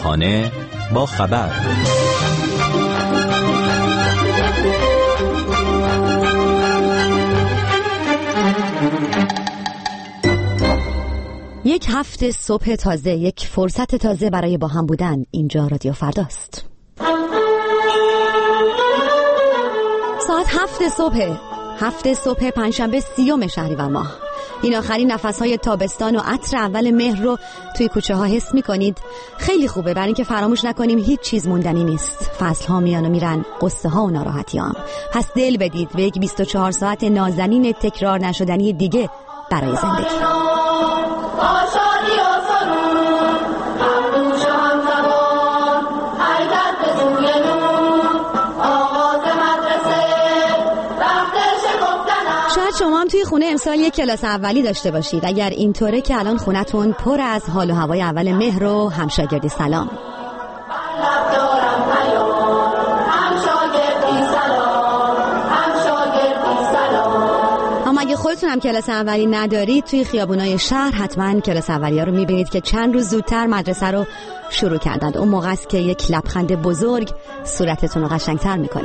صبحانه با خبر. یک هفته صبح تازه، یک فرصت تازه برای با هم بودن. اینجا رادیو فرداست. ساعت 7 صبح پنجشنبه 30 شهریور ماه. این آخرین نفس‌های تابستان و عطر اول مهر رو توی کوچه ها حس می‌کنید. خیلی خوبه، برای اینکه فراموش نکنیم هیچ چیز موندنی نیست. فصل‌ها میان و میرن، قصه ها و ناراحتی‌ها. پس دل بدید به یک 24 ساعت نازنین تکرار نشدنی دیگه برای زندگی. شاید شما هم توی خونه امسال یک کلاس اولی داشته باشید. اگر اینطوره که الان خونتون پر از حال و هوای اول مهر و همشاگردی سلام. اما اگه خودتون هم کلاس اولی ندارید، توی خیابونای شهر حتما کلاس اولی‌ها رو می‌بینید که چند روز زودتر مدرسه رو شروع کردند. اون موقع است که یک لبخند بزرگ صورتتون رو قشنگ‌تر می‌کنه.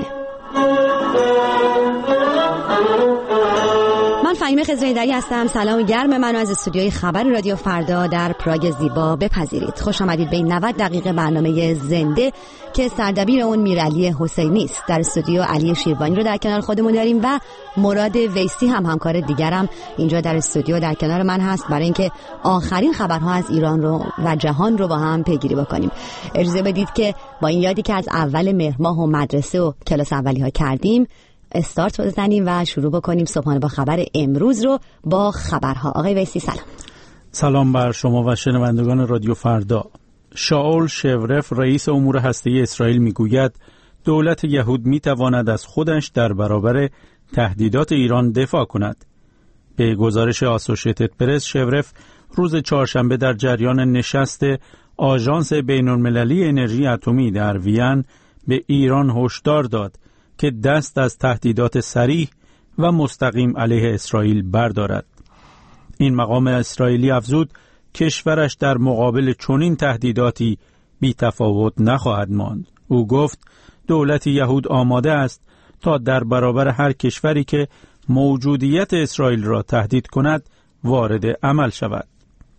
من فهیمه خضرایی‌دری هستم. سلام گرم منو از استودیوی خبر رادیو فردا در پراگ زیبا بپذیرید. خوش آمدید به این 90 دقیقه برنامه زنده که سردبیر اون میرعلی حسینی است. در استودیو علی شیروانی رو در کنار خودمون داریم و مراد ویسی هم همکار دیگرم اینجا در استودیو در کنار من هست برای اینکه آخرین خبرها از ایران رو و جهان رو با هم پیگیری بکنیم. اجازه بدید که با این یادی که از اول مهر ماه و مدرسه و کلاس اولی‌ها کردیم استارت بزنیم و شروع بکنیم صبحانه با خبر امروز رو با خبرها. آقای ویسی سلام. سلام بر شما و شنوندگان رادیو فردا. شاول شورف رئیس امور هسته‌ای اسرائیل میگوید دولت یهود میتواند از خودش در برابر تهدیدات ایران دفاع کند. به گزارش آسوشیتد پرس، شورف روز چهارشنبه در جریان نشست آژانس بین‌المللی انرژی اتمی در وین به ایران هشدار داد که دست از تهدیدات صریح و مستقیم علیه اسرائیل بردارد. این مقام اسرائیلی افزود کشورش در مقابل چنین تهدیداتی بی تفاوت نخواهد ماند. او گفت دولت یهود آماده است تا در برابر هر کشوری که موجودیت اسرائیل را تهدید کند وارد عمل شود.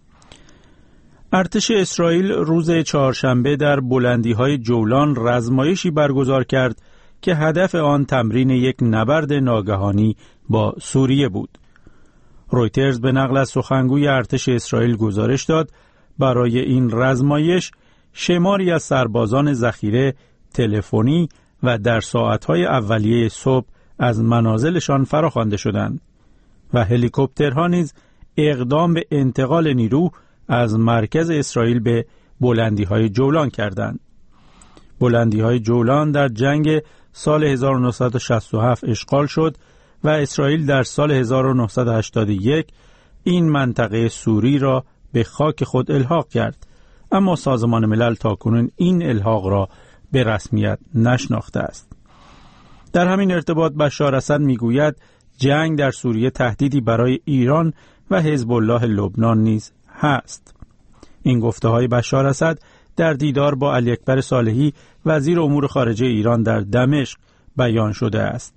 ارتش اسرائیل روز چهارشنبه در بلندی‌های جولان رزمایشی برگزار کرد که هدف آن تمرین یک نبرد ناگهانی با سوریه بود. رویترز به نقل از سخنگوی ارتش اسرائیل گزارش داد برای این رزمایش شماری از سربازان ذخیره تلفنی و در ساعتهای اولیه صبح از منازلشان فراخوانده شدند و هلیکوپترها نیز اقدام به انتقال نیرو از مرکز اسرائیل به بلندی‌های جولان کردند. بلندی‌های جولان در جنگ سال 1967 اشغال شد و اسرائیل در سال 1981 این منطقه سوری را به خاک خود الحاق کرد، اما سازمان ملل تاکنون این الحاق را به رسمیت نشناخته است. در همین ارتباط بشار اسد میگوید جنگ در سوریه تهدیدی برای ایران و حزب الله لبنان نیز هست. این گفته‌های بشار اسد در دیدار با علی اکبر صالحی وزیر امور خارجه ایران در دمشق بیان شده است.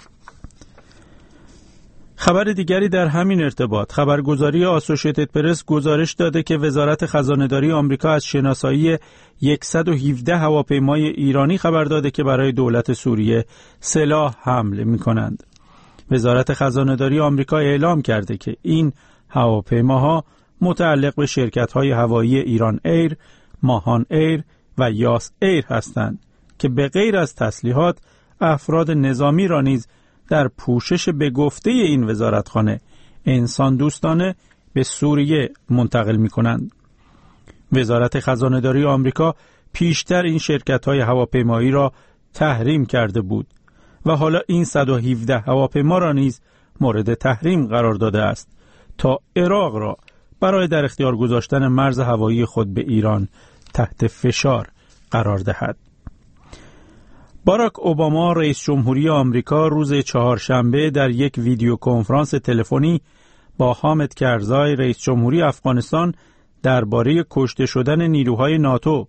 خبر دیگری در همین ارتباط، خبرگزاری آسوشیتد پرس گزارش داده که وزارت خزانه‌داری آمریکا از شناسایی 117 هواپیمای ایرانی خبر داده که برای دولت سوریه سلاح حمل می‌کنند. وزارت خزانه‌داری آمریکا اعلام کرده که این هواپیماها متعلق به شرکت‌های هوایی ایران ایر، ماهان ایر و یاس ایر هستند که به غیر از تسلیحات افراد نظامی را نیز در پوشش به گفته این وزارتخانه انسان دوستانه به سوریه منتقل می کنند. وزارت خزانه‌داری آمریکا پیشتر این شرکت‌های هواپیمایی را تحریم کرده بود و حالا این 117 هواپیما را نیز مورد تحریم قرار داده است تا عراق را برای در اختیار گذاشتن مرز هوایی خود به ایران تحت فشار قرار دهد. باراک اوباما رئیس جمهوری آمریکا روز چهارشنبه در یک ویدیو کنفرانس تلفنی با حامد کرزای رئیس جمهوری افغانستان درباره کشته شدن نیروهای ناتو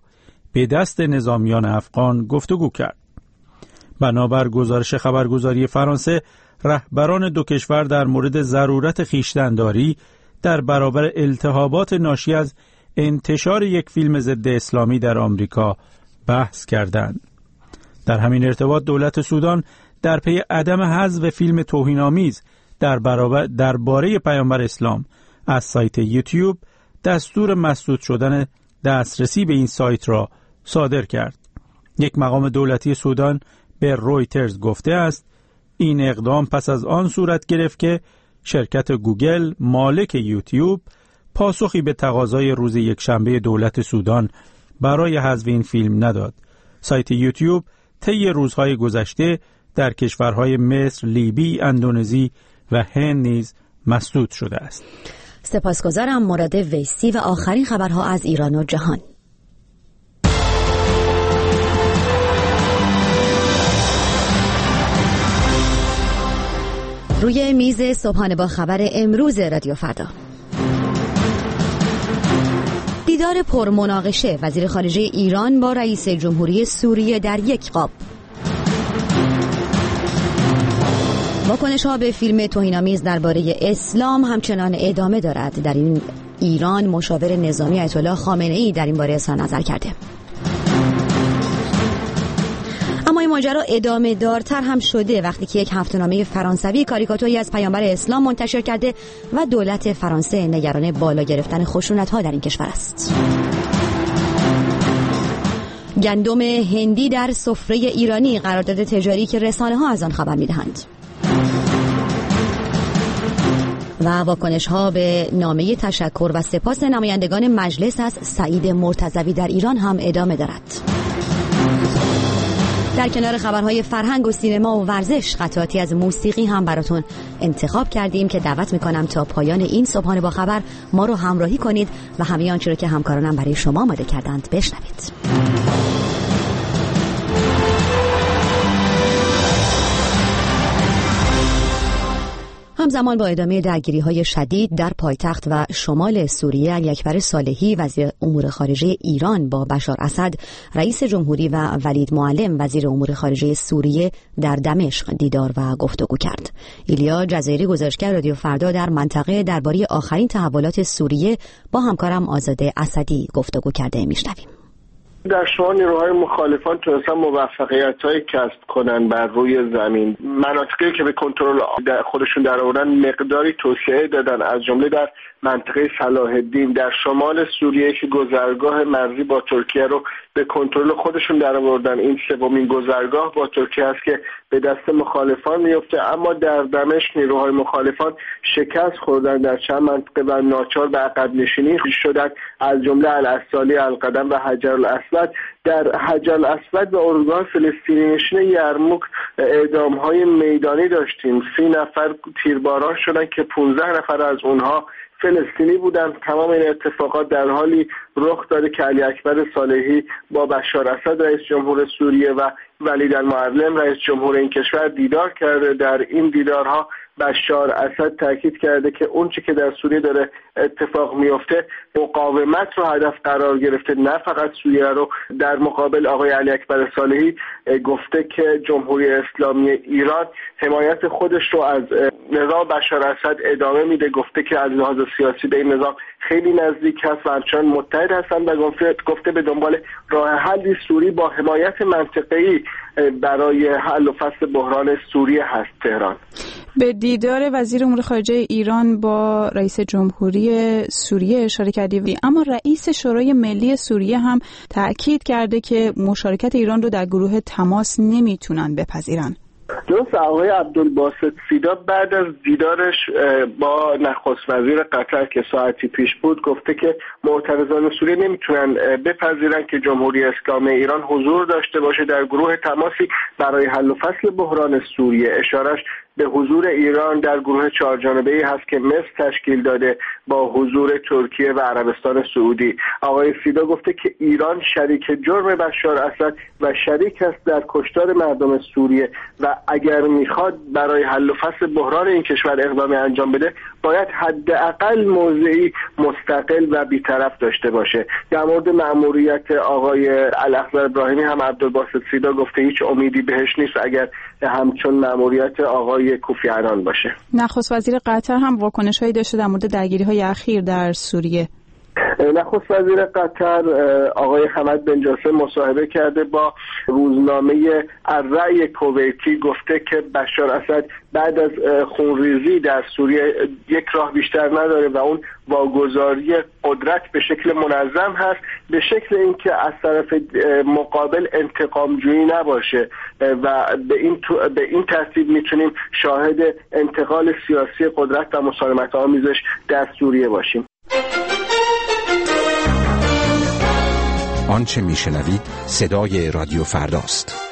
به دست نظامیان افغان گفتگو کرد. بنابر گزارش خبرگزاری فرانسه، رهبران دو کشور در مورد ضرورت خویشتن‌داری در برابر التهابات ناشی از انتشار یک فیلم ضد اسلامی در آمریکا بحث کردند. در همین ارتباط دولت سودان در پی عدم حذف فیلم توهین‌آمیز درباره پیامبر اسلام از سایت یوتیوب دستور مسدود شدن دسترسی به این سایت را صادر کرد. یک مقام دولتی سودان به رویترز گفته است این اقدام پس از آن صورت گرفت که شرکت گوگل مالک یوتیوب پاسخی به تقاضای روز یکشنبه دولت سودان برای حذف این فیلم نداد. سایت یوتیوب طی روزهای گذشته در کشورهای مصر، لیبی، اندونزی و هند نیز مسدود شده است. سپاسگزارم مراد ویسی و آخرین خبرها از ایران و جهان. روی میز صبحانه با خبر امروز رادیو فردا: دیدار پرمناقشه وزیر خارجه ایران با رئیس جمهوری سوریه در یک قاب. واکنش‌ها به فیلم توهین‌آمیز درباره اسلام همچنان ادامه دارد. در این ایران مشاور نظامی آیت الله خامنه‌ای در این باره اظهار نظر کرده. اما این ماجرا ادامه دارتر هم شده وقتی که یک هفته‌نامه فرانسوی کاریکاتوری از پیامبر اسلام منتشر کرده و دولت فرانسه نگران بالا گرفتن خشونت‌ها در این کشور است. گندم هندی در سفره ایرانی، قرارداد تجاری که رسانه‌ها از آن خبر می‌دهند. و واکنش‌ها به نامه تشکر و سپاس نمایندگان مجلس از سعید مرتضوی در ایران هم ادامه دارد. در کنار خبرهای فرهنگ و سینما و ورزش، قطعاتی از موسیقی هم براتون انتخاب کردیم که دعوت میکنم تا پایان این صبحانه با خبر ما رو همراهی کنید و همه آنچه رو که همکارانم برای شما آماده کردند بشنوید. همزمان با ادامه درگیری‌های شدید در پایتخت و شمال سوریه، علی اکبر صالحی وزیر امور خارجه ایران با بشار اسد رئیس جمهوری و ولید معلم وزیر امور خارجه سوریه در دمشق دیدار و گفتگو کرد. ایلیا جزایری، گزارشگر رادیو فردا در منطقه، درباره آخرین تحولات سوریه با همکارم آزاده اسدی گفتگو کرده. میشنویم. در شما نیروهای مخالفان تونستن موفقیت‌های کسب کنن بر روی زمین. مناطقی که به کنترل خودشون درآوردن مقداری توسعه دادن، از جمله در منطقه صلاح الدین در شمال سوریه که گذرگاه مرزی با ترکیه رو به کنترل خودشون درآوردن. این سومین گذرگاه با ترکیه است که به دست مخالفان میفته. اما در دمشق نیروهای مخالفان شکست خوردن در چند منطقه و ناچار به عقب نشینی شدند، از جمله العسالی، القدم و حجر الاسود. در حجر الاسود و اردوگاه فلسطینی نشین یرموک اعدام‌های میدانی داشتیم. 30 نفر تیرباران شدند که 15 نفر از اونها فلسطینی بودند. تمام این اتفاقات در حالی رخ داده که علی اکبر صالحی با بشار اسد رئیس جمهور سوریه و ولید المعلم رئیس جمهور این کشور دیدار کرده. در این دیدارها بشار اسد تاکید کرده که اون چی که در سوریه داره اتفاق میفته مقاومت رو هدف قرار گرفته، نه فقط سوریه رو. در مقابل آقای علی اکبر صالحی گفته که جمهوری اسلامی ایران حمایت خودش رو از نظام بشار اسد ادامه میده. گفته که از لحاظ سیاسی به این نظام خیلی نزدیک هست و همچنان متحد هستند و گفته به دنبال راه حلی سوری با حمایت منطقه‌ای برای حل و فصل بحران سوریه هست. تهران به دیدار وزیر امور خارجه ایران با رئیس جمهوری سوریه اشاره کردی، اما رئیس شورای ملی سوریه هم تأکید کرده که مشارکت ایران رو در گروه تماس نمیتونن بپذیرن. درست. آقای عبدالباسط سیدا بعد از دیدارش با نخست وزیر قطر که ساعتی پیش بود گفته که معترضان سوریه نمیتونن بپذیرن که جمهوری اسلامی ایران حضور داشته باشه در گروه تماسی برای حل و فصل بحران سوریه. اشارش به حضور ایران در گروه 4 جانبه‌ای هست که مصر تشکیل داده با حضور ترکیه و عربستان سعودی. آقای فیدا گفته که ایران شریک جرم بشار اسد و شریک است در کشتار مردم سوریه و اگر میخواد برای حل و فصل بحران این کشور اقدامی انجام بده باید حداقل موضعی مستقل و بی‌طرف داشته باشه. در مورد مأموریت آقای الاخضر ابراهیمی هم عبدالباسط فیدا گفته هیچ امیدی بهش نیست اگر همچون مأموریت آقای کوفی عنان باشه. نخست وزیر قطر هم واکنش‌هایی داشته در مورد درگیری‌های اخیر در سوریه. نخست وزیر قطر آقای حمد بن جاسم مصاحبه کرده با روزنامه الرأی کویتی، گفته که بشار اسد بعد از خونریزی در سوریه یک راه بیشتر نداره و اون واگذاری قدرت به شکل منظم هست، به شکل اینکه از طرف مقابل انتقامجویی نباشه و به این ترتیب میتونیم شاهد انتقال سیاسی قدرت و مسالمت آمیزش در سوریه باشیم. آنچه میشنوید صدای رادیو فرداست.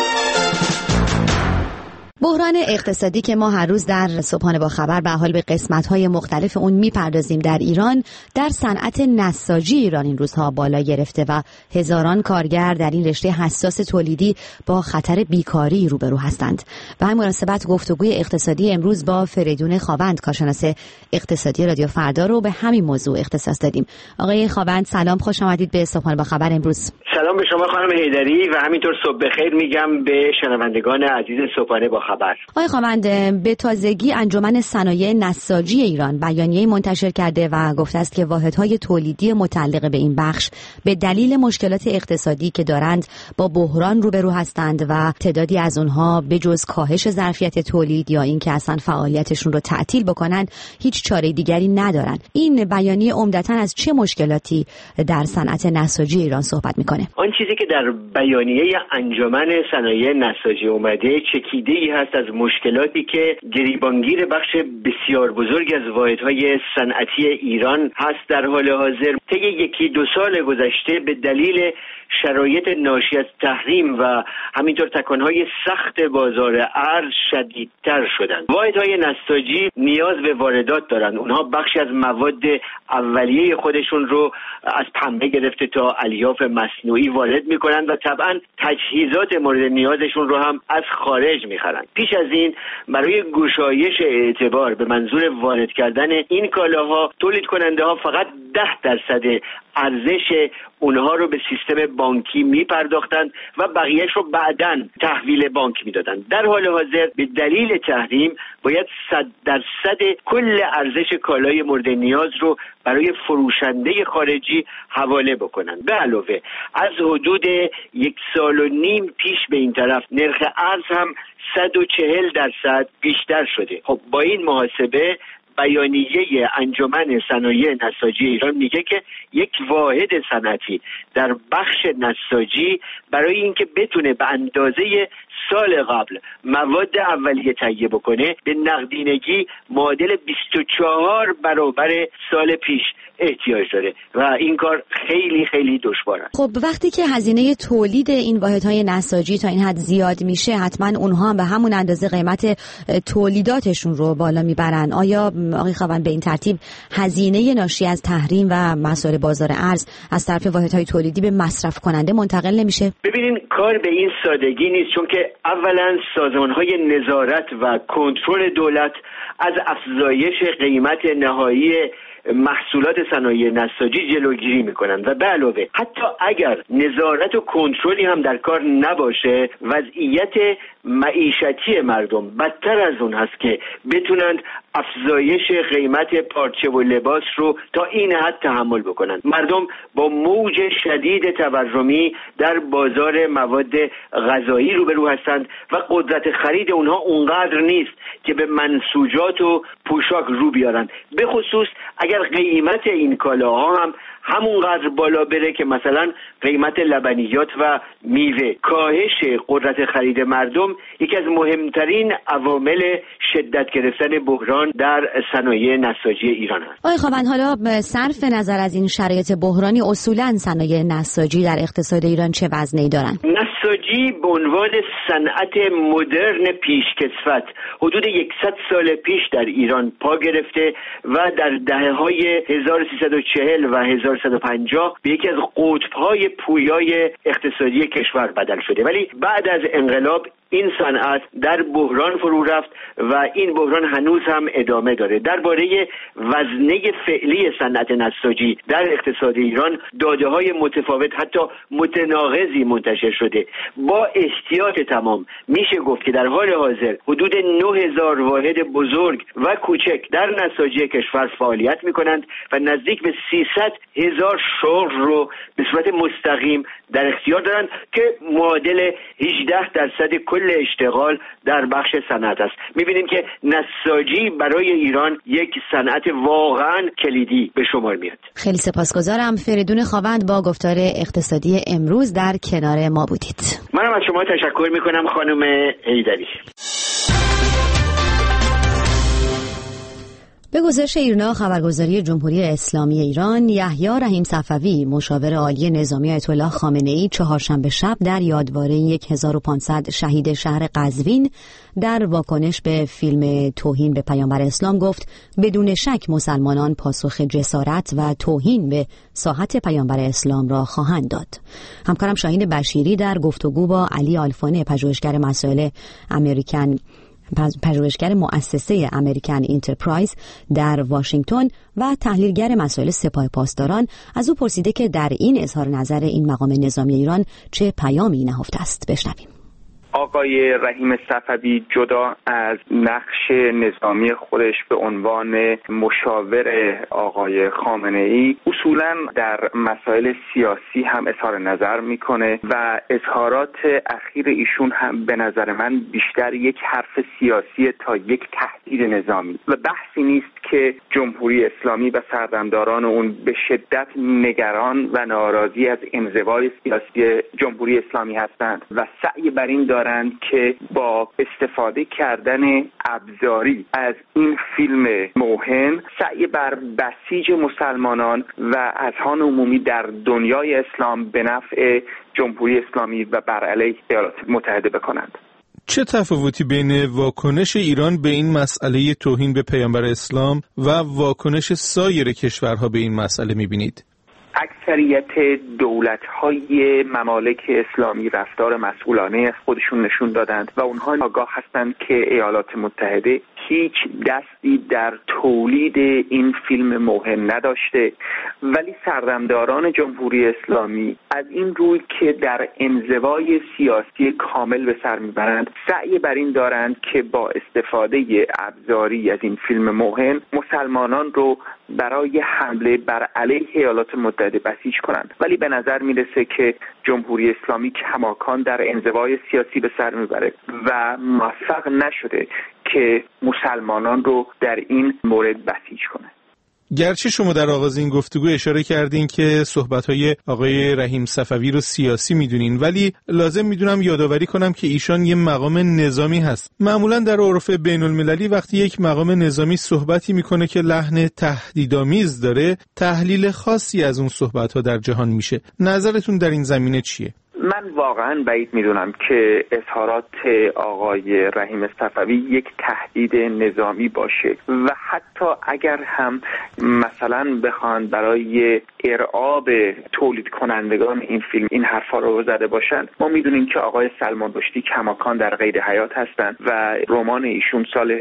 بحران اقتصادی که ما هر روز در صبحانه با خبر به حال به قسمت‌های مختلف اون میپردازیم در ایران، در صنعت نساجی ایران این روزها بالا گرفته و هزاران کارگر در این رشته حساس تولیدی با خطر بیکاری روبرو هستند. و همین مناسبت گفتگوی اقتصادی امروز با فریدون خاوند، کارشناس اقتصادی رادیو فردا رو به همین موضوع اختصاص دادیم. آقای خاوند سلام، خوش آمدید به صبحانه با خبر امروز. سلام به شما خانم حیدری و همینطور صبح بخیر میگم به شنوندگان عزیز صبحانه با خبر. آقای خاوند، به تازگی انجمن صنایع نساجی ایران بیانیه‌ای منتشر کرده و گفته است که واحدهای تولیدی متعلق به این بخش به دلیل مشکلات اقتصادی که دارند با بحران روبرو هستند و تعدادی از اونها به جز کاهش ظرفیت تولید یا اینکه اصلا فعالیتشون رو تعطیل بکنند هیچ چاره دیگری ندارند. این بیانیه عمدتاً از چه مشکلاتی در صنعت نساجی ایران صحبت میکنه؟ آن چیزی که در بیانیه انجمن صنایع نساجی اومده چکیده‌ای هست از مشکلاتی که گریبانگیر بخش بسیار بزرگ از واحدهای صنعتی ایران هست در حال حاضر. طی 1-2 سال گذشته به دلیل شرایط ناشی از تحریم و همینطور تکانهای سخت بازار ارز شدیدتر شدند. واحدهای نساجی نیاز به واردات دارند. اونها بخشی از مواد اولیه خودشون رو از پنبه گرفته تا الیاف مصنوعی وارد میکنند و طبعا تجهیزات مورد نیازشون رو هم از خارج میخرند. پیش از این برای گشایش اعتبار به منظور وارد کردن این کالاها تولید کننده ها فقط 10% ارزش اونها رو به سیستم بانکی میپرداختند و بقیهش رو بعداً تحویل بانک میدادند. در حال حاضر به دلیل تحریم باید 100% کل ارزش کالای مورد نیاز رو برای فروشنده خارجی حواله بکنند. به علاوه از حدود 1.5 سال پیش به این طرف نرخ ارز هم 140% بیشتر شده. خب با این محاسبه بیانیه انجمن صنایع نساجی ایران میگه که یک واحد صنعتی در بخش نساجی برای اینکه بتونه به اندازه سال قبل مواد اولیه تهیه بکنه به نقدینگی معادل 24 برابر سال پیش احتیاج داره و این کار خیلی خیلی دشوار است. خب وقتی که هزینه تولید این واحدهای نساجی تا این حد زیاد میشه، حتما اونها هم به همون اندازه قیمت تولیداتشون رو بالا میبرن. آیا آقای خاوند به این ترتیب هزینه ناشی از تحریم و مسائل بازار ارز از طرف واحدهای تولیدی به مصرف کننده منتقل نمیشه؟ ببینین کار به این سادگی نیست، چون که اولا سازمان‌های نظارت و کنترل دولت از افزایش قیمت نهایی محصولات صنایع نساجی جلوگیری میکنند و به علاوه حتی اگر نظارت و کنترلی هم در کار نباشه، وضعیت معیشتی مردم بدتر از اون هست که بتونند افزایش قیمت پارچه و لباس رو تا این حد تحمل بکنند. مردم با موج شدید تورمی در بازار مواد غذایی روبرو هستند و قدرت خرید اونها اونقدر نیست که به منسوجات و پوشاک رو بیارن، به خصوص اگر قیمت این کالاها هم همونقدر بالا بره که مثلا قیمت لبنیات و میوه. کاهش قدرت خرید مردم یکی از مهمترین عوامل شدت گرفتن بحران در صنایع نساجی ایران است. آقای خاوند، حالا صرف نظر از این شرایط بحرانی، اصولا صنایع نساجی در اقتصاد ایران چه وزنی دارن؟ نساجی نساجی به عنوان صنعت مدرن پیشکسوت حدود 100 سال پیش در ایران پا گرفته و در دهه‌های 1340 و 1150 به یکی از قطب‌های پویای اقتصادی کشور بدل شده. ولی بعد از انقلاب این صنعت در بحران فرو رفت و این بحران هنوز هم ادامه داره. درباره وزنه فعلی صنعت نساجی در اقتصاد ایران داده‌های متفاوت حتی متناقضی منتشر شده. با احتیاط تمام میشه گفت که در حال حاضر حدود 9000 واحد بزرگ و کوچک در نساجی کشور فعالیت میکنند و نزدیک به 300,000 شغل رو به صورت مستقیم در اختیار دارند که معادل 18% کل اشتغال در بخش صنعت است. میبینیم که نساجی برای ایران یک صنعت واقعا کلیدی به شمار میاد. خیلی سپاسگزارم. فریدون خاوند با گفتار اقتصادی امروز در کنار ما بودید. منم از شما تشکر میکنم خانم حیدری. به گزارش ایرنا خبرگزاری جمهوری اسلامی ایران، یحیی رحیم صفوی مشاور عالی نظامی آیت الله خامنه‌ای چهارشنبه شب در یادواره 1500 شهید شهر قزوین در واکنش به فیلم توهین به پیامبر اسلام گفت بدون شک مسلمانان پاسخ جسارت و توهین به ساحت پیامبر اسلام را خواهند داد. همکارم شاهین بشیری در گفتگو با علی آلفانه پژوهشگر مسائل پژوهشگر مؤسسه امریکن انترپرایز در واشنگتن و تحلیلگر مسائل سپاه پاسداران از او پرسیده که در این اظهار نظر این مقام نظامی ایران چه پیامی نهفته است. بشنویم. آقای رحیم صفوی جدا از نقش نظامی خودش به عنوان مشاور آقای خامنه‌ای اصولاً در مسائل سیاسی هم اظهار نظر میکنه و اظهارات اخیر ایشون هم به نظر من بیشتر یک حرف سیاسی تا یک تهدید نظامی و بحثی نیست که جمهوری اسلامی و سردمداران اون به شدت نگران و ناراضی از انزوای سیاسی جمهوری اسلامی هستند و سعی بر این دارند که با استفاده کردن ابزاری از این فیلم موهن سعی بر بسیج مسلمانان و اذهان عمومی در دنیای اسلام به نفع جمهوری اسلامی و بر علیه ایالات متحده بکنند. چه تفاوتی بین واکنش ایران به این مسئله توهین به پیامبر اسلام و واکنش سایر کشورها به این مسئله می‌بینید؟ اکثریت دولت‌های ممالک اسلامی رفتار مسئولانه خودشون نشون دادند و اونها آگاه هستند که ایالات متحده هیچ دستی در تولید این فیلم موهن نداشته، ولی سردمداران جمهوری اسلامی از این روی که در انزوای سیاسی کامل به سر میبرند سعی بر این دارند که با استفاده ابزاری از این فیلم موهن مسلمانان رو برای حمله بر علیه ایالات متحده بسیج کنند. ولی به نظر میرسه که جمهوری اسلامی کماکان در انزوای سیاسی به سر میبره و موفق نشده که مسلمانان رو در این مورد بسیج کنه. گرچه شما در آغاز این گفتگو اشاره کردین که صحبت‌های آقای رحیم صفوی رو سیاسی میدونین، ولی لازم میدونم یادآوری کنم که ایشان یه مقام نظامی هست. معمولاً در عرف بین‌المللی وقتی یک مقام نظامی صحبتی میکنه که لحن تهدیدآمیز داره، تحلیل خاصی از اون صحبت‌ها در جهان میشه. نظرتون در این زمینه چیه؟ من واقعا بعید میدونم که اظهارات آقای رحیم صفوی یک تهدید نظامی باشه و حتی اگر هم مثلا بخوان برای ارعاب تولید کنندگان این فیلم این حرفا رو زده باشن، ما میدونیم که آقای سلمان رشدی کماکان در قید حیات هستند و رمان ایشون سال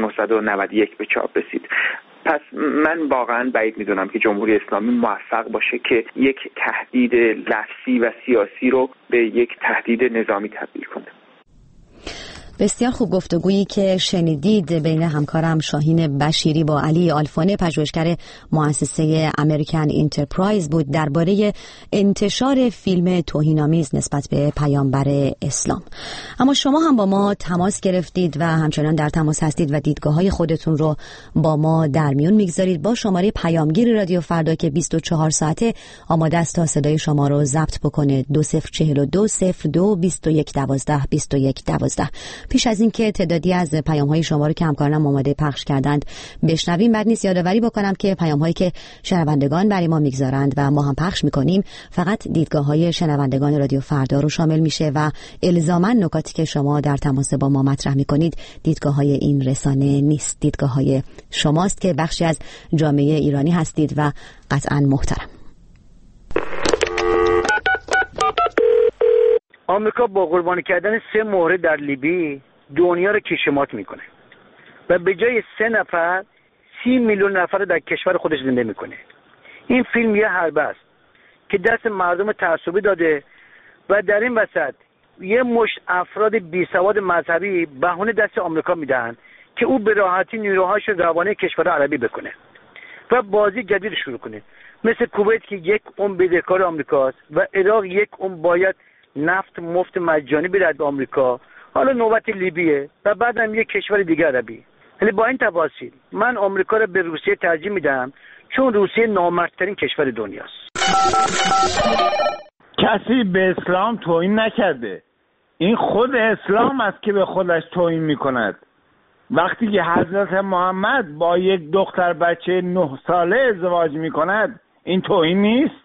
1991 به چاپ رسید. پس من واقعا بعید میدونم که جمهوری اسلامی موفق باشه که یک تهدید لفظی و سیاسی رو به یک تهدید نظامی تبدیل کنه. بسیار خوب گفتگویی که شنیدید بین همکارم شاهین بشیری با علی آلفانه پژوهشگر مؤسسه امریکن انترپرایز بود درباره انتشار فیلم توهین‌آمیز نسبت به پیامبر اسلام. اما شما هم با ما تماس گرفتید و همچنان در تماس هستید و دیدگاه‌های خودتون رو با ما در میون میگذارید با شماره پیامگیر رادیو فردا که 24 ساعته آماده است تا صدای شما رو ضبط بکنه. 2042 02 21 12 21 12. پیش از اینکه تعدادی از پیام‌های شما رو که همکارانم آماده پخش کردند بشنویم، بعد نیست یادآوری بکنم که پیام‌هایی که شنوندگان برای ما میگذارند و ما هم پخش میکنیم فقط دیدگاه‌های شنوندگان رادیو فردا رو شامل میشه و الزاماً نکاتی که شما در تماس با ما مطرح میکنید دیدگاه‌های این رسانه نیست، دیدگاه‌های شماست که بخشی از جامعه ایرانی هستید و قطعاً محترم. آمریکا با قربانی کردن 3 مهره در لیبی دنیا رو کشمات میکنه و به جای 3 نفر 30 میلیون نفر رو در کشور خودش زنده میکنه. این فیلم یه حربه است که دست مردم تعصبی داده و در این وسط یه مشت افراد بیسواد مذهبی بهونه دست آمریکا میدن که او به راحتی نیروهاش روانه کشور عربی بکنه و بازی جدید شروع کنه، مثل کویت که 1 بدهکار آمریکاست و عراق 1 باید نفت مفت مجانی بیاد به آمریکا. حالا نوبت لیبیه و بعدم یک کشور دیگه عربی. ولی با این تفاصیل من آمریکا رو به روسیه ترجیح میدم، چون روسیه نامردترین کشور دنیاست. کسی به اسلام توهین نکرده، این خود اسلام است که به خودش توهین میکند. وقتی که حضرت محمد با یک دختر بچه 9 ساله ازدواج میکند این توهین نیست؟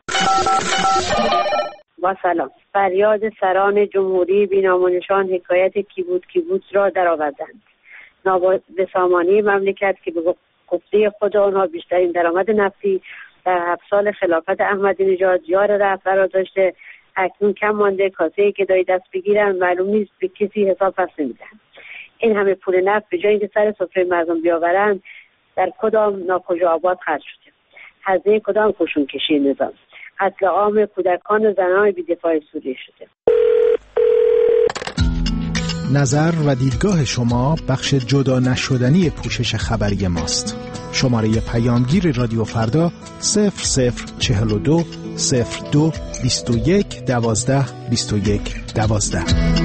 با سلام. فریاد سران جمهوری بینامونشان حکایت کی بود را درآوردند. ناباده سامانی مملکت که به گفته خود آنها بیشترین درآمد نفتی در 7 سال خلافت احمدی نژاد یار رهبر داشته، اکنون کم مانده کاسه گدایی دست بگیرن، معلوم نیست به کسی حساب پس نمیدن. این همه پول نفت به جای اینکه سر سفره مردم بیاورن در کدام ناکجا آباد خرج شده؟ هزینه کدام خشون کشی نظام؟ قتل عام کودکان و زنان بی‌دفاع سوریه شده. نظر و دیدگاه شما بخش جدا نشدنی پوشش خبری ماست. شماره پیامگیر رادیو فردا 0042 02 21 12 21 12.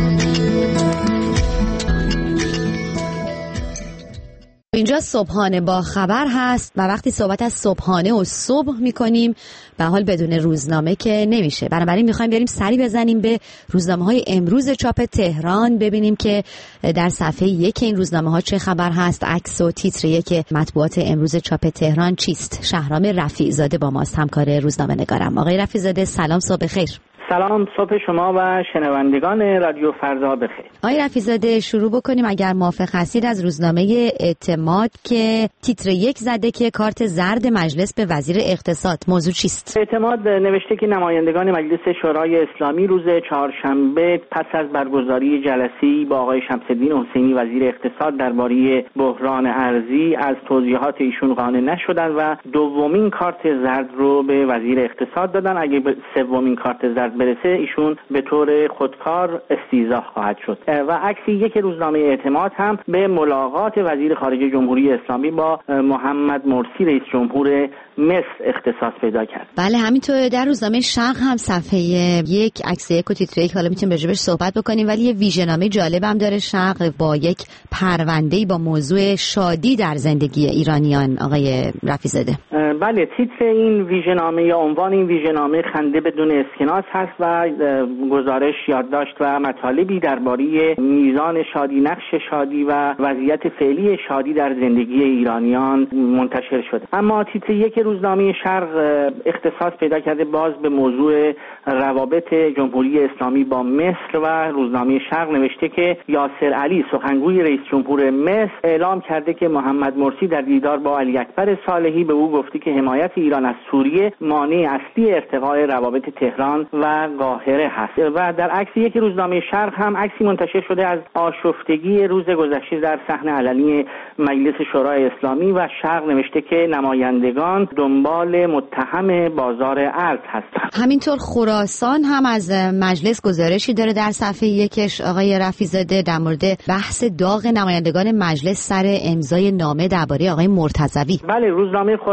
اینجا صبحانه با خبر هست و وقتی صحبت از صبحانه و صبح میکنیم به حال بدون روزنامه که نمیشه. بنابراین میخوایم بریم سری بزنیم به روزنامه‌های امروز چاپ تهران، ببینیم که در صفحه 1 این روزنامه‌ها چه خبر هست. عکس و تیتر 1 مطبوعات امروز چاپ تهران چیست؟ شهرام رفیع زاده با ماست، همکار روزنامه نگارم. آقای رفیع زاده سلام، صبح خیر. سلام، صبح شما و شنوندگان رادیو فردا بخیر. آقای رفیع زاده شروع بکنیم اگر موافق هستید از روزنامه اعتماد که تیتر 1 زده که کارت زرد مجلس به وزیر اقتصاد. موضوع چیست؟ اعتماد نوشته که نمایندگان مجلس شورای اسلامی روز 4 پس از برگزاری جلسه‌ای با آقای شمس‌الدین حسینی وزیر اقتصاد درباره بحران ارزی از توضیحات ایشون قانع نشدند و دومین کارت زرد رو به وزیر اقتصاد دادن. اگه به سومین کارت زرد برسه ایشون به طور خودکار استیضاح خواهد شد. و عکس 1 روزنامه اعتماد هم به ملاقات وزیر خارجه جمهوری اسلامی با محمد مرسی رئیس جمهور مصر اختصاص پیدا کرد. بله، همینطور در روزنامه شرق هم صفحه 1 عکس 1 و تیتر 1 حالا میتونیم راجعش صحبت بکنیم، ولی یه ویژه‌نامه جالب هم داره شرق با یک پرونده‌ای با موضوع شادی در زندگی ایرانیان. آقای رفیع زاده. بله، تیتر این ویژه‌نامه یا عنوان این ویژه‌نامه خنده بدون اسکناس هست و گزارش، یادداشت و مطالبی درباره میزان شادی، نقش شادی و وضعیت فعلی شادی در زندگی ایرانیان منتشر شده. اما تیتر 1 روزنامه شرق اختصاص پیدا کرده باز به موضوع روابط جمهوری اسلامی با مصر و روزنامه شرق نوشته که یاسر علی سخنگوی رئیس جمهور مصر اعلام کرده که محمد مرسی در دیدار با علی اکبر صالحی به او گفته که حمایت ایران از سوریه مانع اصلی ارتقاء روابط تهران و قاهره هست. و در عکس 1 روزنامه شرق هم عکسی منتشر شده از آشفتگی روز گذشته در صحن علنی مجلس شورای اسلامی و شرق نوشته که نمایندگان دنبال متهم بازار ارز هستند. همینطور خراسان هم از مجلس گزارشی داره در صفحه 1 آقای رفیع زاده در مورد بحث داغ نمایندگان مجلس سر امضای نامه درباره آقای مرتضوی. بله، روزنامه خراسان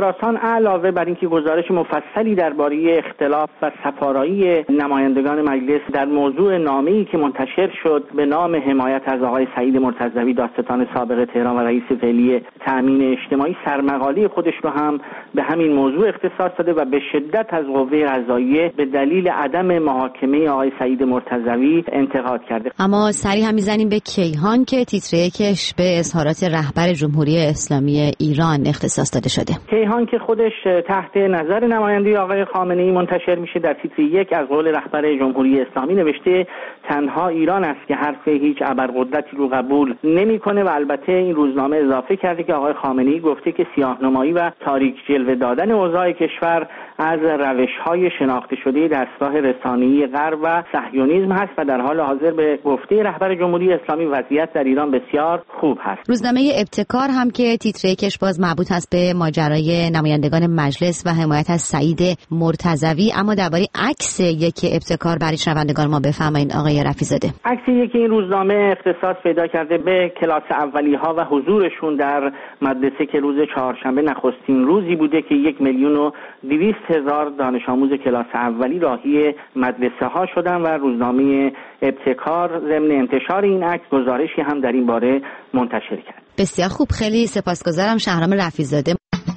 علاوه بر اینکه گزارش مفصلی درباره اختلاف و سفارایی نمایندگان مجلس در موضوع نامه‌ای که منتشر شد به نام حمایت از آقای سعید مرتضوی دادستان سابق تهران و رئیس فعلی تامین اجتماعی سرمقاله خودش رو هم به همین موضوع اختصاص داده و به شدت از قوه قضاییه به دلیل عدم محاکمه آقای سعید مرتضوی انتقاد کرده. اما سری هم میزنیم به کیهان که تیتر یکش به اظهارات رهبر جمهوری اسلامی ایران اختصاص داده شده. کیهان که خودش تحت نظر نماینده آقای خامنه‌ای منتشر میشه در تیتر یک از قول رهبر جمهوری اسلامی نوشته تنها ایران است که حرف هیچ ابرقدرتی رو قبول نمیکنه و البته این روزنامه اضافه کرده که آقای خامنه‌ای گفته که سیاه‌نمایی و تاریک جلوه دادن اوضاع کشور از روش‌های شناخته شده دستگاه رسانه‌ای غرب و صهیونیسم هست و در حال حاضر به گفته رهبر جمهوری اسلامی وضعیت در ایران بسیار خوب هست. روزنامه ابتکار هم که تیتر یکش باز مربوط است به ماجرای نمایندگان مجلس و حمایت از سعید مرتضوی، اما درباره عکس یک ابتکار برای شنوندگان ما بفرمایید آقای رفیع‌زاده. عکس یکی این روزنامه اختصاص پیدا کرده به کلاس اولی‌ها و حضورشون در مدرسه که روز چهارشنبه نخستین روزی بوده که 1,200,000 دانش آموز کلاس اولی راهی مدرسه ها شدن و روزنامه ابتکار ضمن انتشار این عکس گزارشی هم در این باره منتشر کرد. بسیار خوب، خیلی سپاسگزارم شهرام رفیع‌زاده.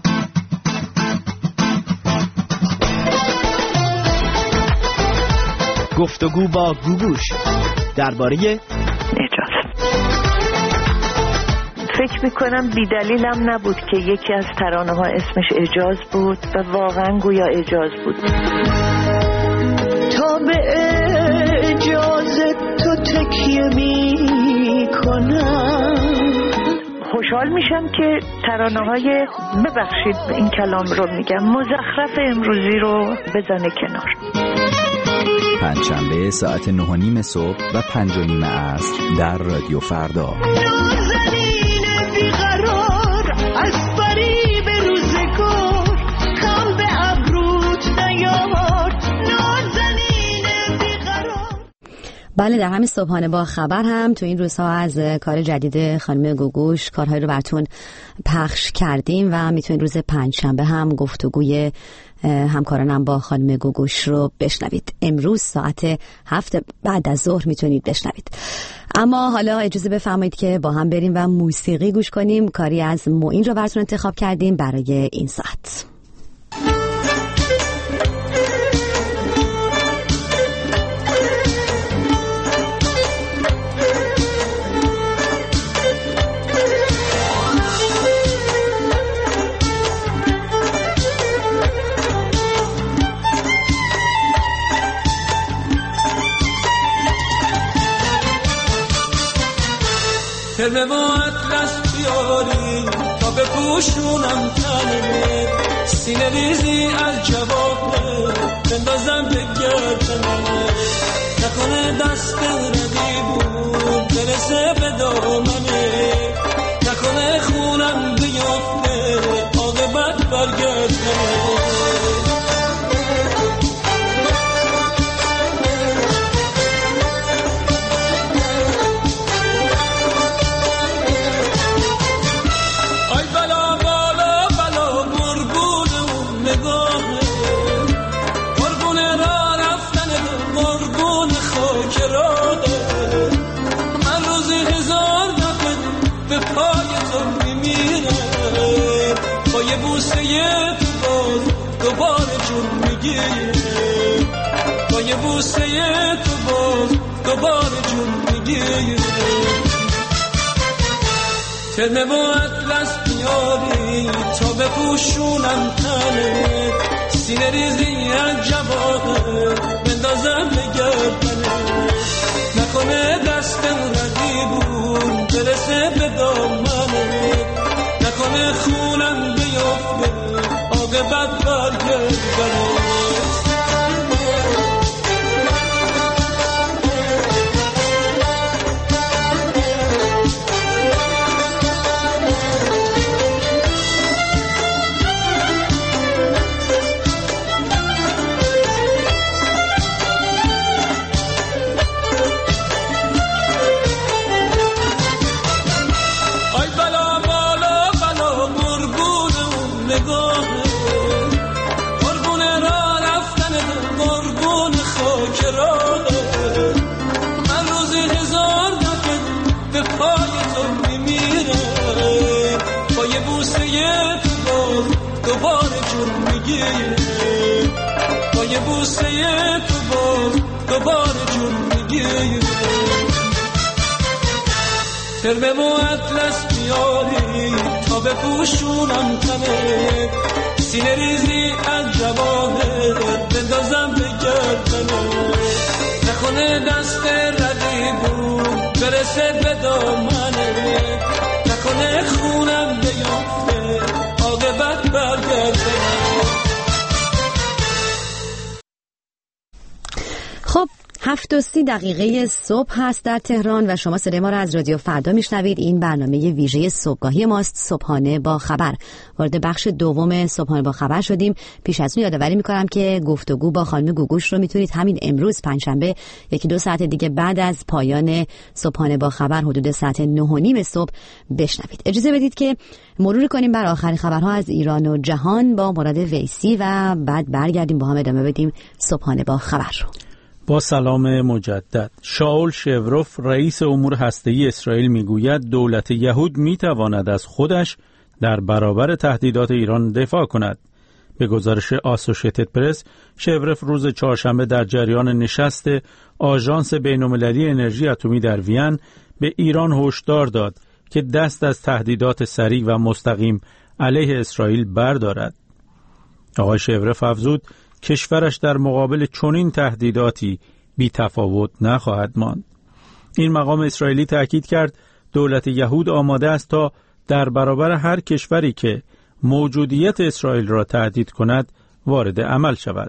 گفتگو با گوگوش درباره اجازه. فکر میکنم بی‌دلیلم نبود که یکی از ترانه‌ها اسمش اجاز بود و واقعا گویا اجاز بود. تا به اجازه تو تکیه میکنم. خوشحال میشم که ترانه‌های ببخشید این کلام رو میگم مزخرف امروزی رو بزنه کنار. پنجشنبه ساعت 9:30 صبح و 5:30 عصر در رادیو فردا. نازنین بیقرار از فریب روزگار کم به ابروت نیار نازنین بیقرار. بله، در همین صبحانه با خبر هم تو این روزها از کار جدید خانم گوگوش کارهای رو براتون پخش کردیم و میتونید روز پنجشنبه هم گفتگوی همکارانم با خانم گوگوش رو بشنوید. امروز ساعت 7 بعد از ظهر میتونید بشنوید. اما حالا اجازه بفرمایید که با هم بریم و موسیقی گوش کنیم. کاری از معین رو براتون انتخاب کردیم برای این ساعت. ترمه و اطلس بیاری تا بپوشونم تنه سینه ریزی از جوابه بندازم به گردنه نکنه دست ردیبون برسه به دامنه نکنه خونم بیافته عاقبت برگردنه با یه بوسه تو باز دوباره جون میگیره ترمه و اطلس بیاری تا بپوشونم تنه سینه ریزی از جوابه بندازم به گردنه نکنه دستم ردیبون برسه به دامنه نکنه خونم بیافته عاقبت برگردنه باز دوباره جون میگیره، با یه بوسه تو باز دوباره جون میگیره. ترمم و اطلس بیاری تا بپوشونم تنه، سینه ریزی از جواهر بندازم به گردنه، نکنه دست ردیبون برسه به دامنه، نکنه خونم بیافته عاقبت برگردنه. خب 7:30 صبح هست در تهران و شما صدای ما را از رادیو فردا میشنوید. این برنامه ویژه صبحگاهی ماست، صبحانه با خبر. وارد بخش دوم صبحانه با خبر شدیم. پیش از اون یادآوری میکنم که گفتگو با خانم گوگوش رو میتونید همین امروز پنجشنبه 1-2 ساعت دیگه بعد از پایان صبحانه با خبر حدود ساعت 9:30 صبح بشنوید. اجازه بدید که مرور کنیم بر آخرین خبرها از ایران و جهان با مراد ویسی و بعد برگردیم با هم ادامه بدیم صبحانه با خبر رو. با سلام مجدد. شاول شوروف رئیس امور هسته‌ای اسرائیل میگوید دولت یهود میتواند از خودش در برابر تهدیدات ایران دفاع کند. به گزارش آسوشیتد پرس، شوروف روز چهارشنبه در جریان نشست آژانس بین‌المللی انرژی اتمی در وین به ایران هشدار داد که دست از تهدیدات سریع و مستقیم علیه اسرائیل بردارد. آقای شوروف افزود کشورش در مقابل چنین تهدیداتی بی تفاوت نخواهد ماند. این مقام اسرائیلی تأکید کرد دولت یهود آماده است تا در برابر هر کشوری که موجودیت اسرائیل را تهدید کند وارد عمل شود.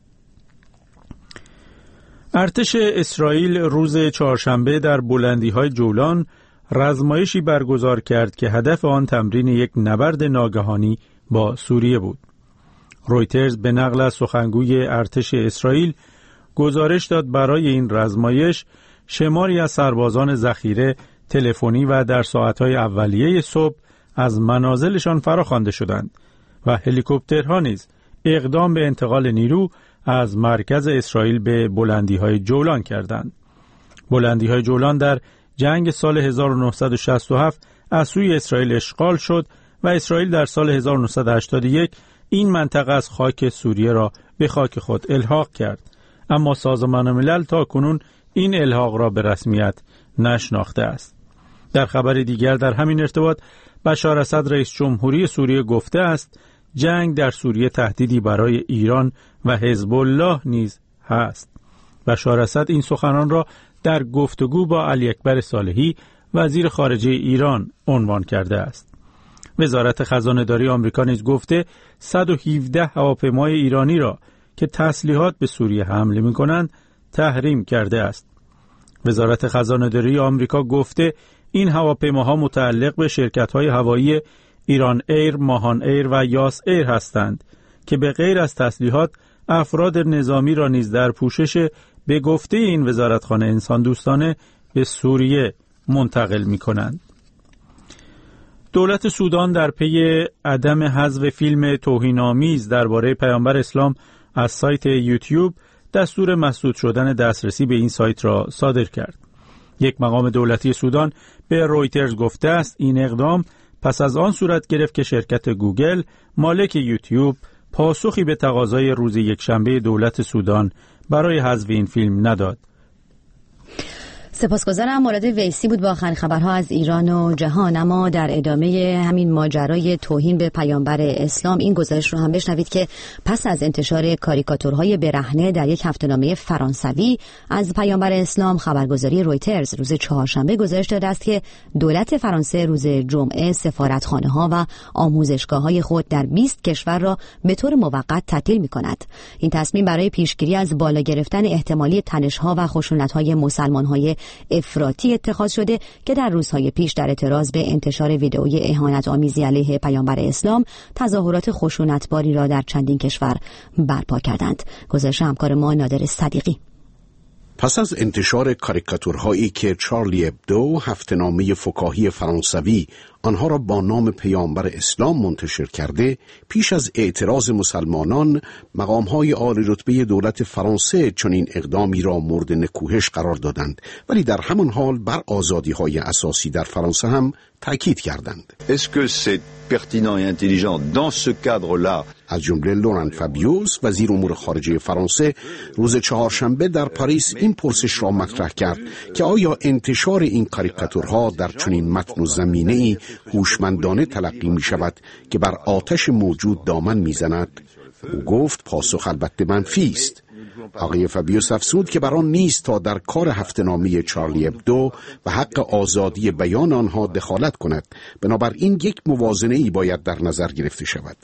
ارتش اسرائیل روز چهارشنبه در بلندی‌های جولان رزمایشی برگزار کرد که هدف آن تمرین یک نبرد ناگهانی با سوریه بود. رویترز به نقل از سخنگوی ارتش اسرائیل گزارش داد برای این رزمایش شماری از سربازان ذخیره تلفنی و در ساعتهای اولیه صبح از منازلشان فراخوانده شدند و هلیکوپترها نیز اقدام به انتقال نیرو از مرکز اسرائیل به بلندی‌های جولان کردند. بلندی‌های جولان در جنگ سال 1967 از سوی اسرائیل اشغال شد و اسرائیل در سال 1981 این منطقه از خاک سوریه را به خاک خود الحاق کرد، اما سازمان ملل تا کنون این الحاق را به رسمیت نشناخته است. در خبر دیگر در همین ارتباط بشار اسد رئیس جمهوری سوریه گفته است جنگ در سوریه تهدیدی برای ایران و حزب الله نیز هست. بشار اسد این سخنان را در گفتگو با علی اکبر صالحی وزیر خارجه ایران عنوان کرده است. وزارت خزانه‌داری آمریکا نیز گفته 117 هواپیمای ایرانی را که تسلیحات به سوریه حمل می‌کنند تحریم کرده است. وزارت خزانه‌داری آمریکا گفته این هواپیماها متعلق به شرکت‌های هوایی ایران ایر، ماهان ایر و یاس ایر هستند که به غیر از تسلیحات افراد نظامی را نیز در پوشش به گفته این وزارتخانه انسان دوستانه به سوریه منتقل می‌کنند. دولت سودان در پی عدم حذف فیلم توهین‌آمیز درباره پیامبر اسلام از سایت یوتیوب دستور مسدود شدن دسترسی به این سایت را صادر کرد. یک مقام دولتی سودان به رویترز گفته است این اقدام پس از آن صورت گرفت که شرکت گوگل مالک یوتیوب پاسخی به تقاضای روز یکشنبه دولت سودان برای حذف این فیلم نداد. سپاسگزارم. مراد ویسی بود با آخرین خبرها از ایران و جهان. اما در ادامه همین ماجرای توهین به پیامبر اسلام این گزارش رو هم بشنوید که پس از انتشار کاریکاتورهای برهنه در یک هفته‌نامه فرانسوی از پیامبر اسلام، خبرگزاری رویترز روز چهارشنبه گزارش داده است که دولت فرانسه روز جمعه سفارتخانه‌ها و آموزشگاه‌های خود در 20 کشور را به طور موقت تعطیل می‌کند. این تصمیم برای پیشگیری از بالا گرفتن احتمالی تنش‌ها و خشونت‌های مسلمان‌های افراطی اتخاذ شده که در روزهای پیش در اعتراض به انتشار ویدئوی اهانت‌آمیزی علیه پیامبر اسلام تظاهرات خشونتباری را در چندین کشور برپا کردند. گزارش همکار ما نادر صدیقی. پس از انتشار کاریکاتورهایی که چارلی ابدو هفته‌نامه فکاهی فرانسوی آنها را با نام پیامبر اسلام منتشر کرده، پیش از اعتراض مسلمانان مقام‌های عالی رتبه دولت فرانسه چنین اقدامی را مورد نکوهش قرار دادند، ولی در همان حال بر آزادی‌های اساسی در فرانسه هم تاکید کردند. Est-ce que c'est pertinent et intelligent dans ce cadre-là؟ از جمله لوران فابیوس وزیر امور خارجه فرانسه روز چهارشنبه در پاریس این پرسش را مطرح کرد که آیا انتشار این کاریکاتورها در چنین متن و زمینه‌ای هوشمندانه تلقی می شود که بر آتش موجود دامن می زند؟ او گفت پاسخ البته منفی است. آقای فابیوس افزود که بران نیست تا در کار هفته‌نامه چارلی ابدو و حق آزادی بیان آنها دخالت کند، بنابراین یک موازنه‌ای باید در نظر گرفته شود.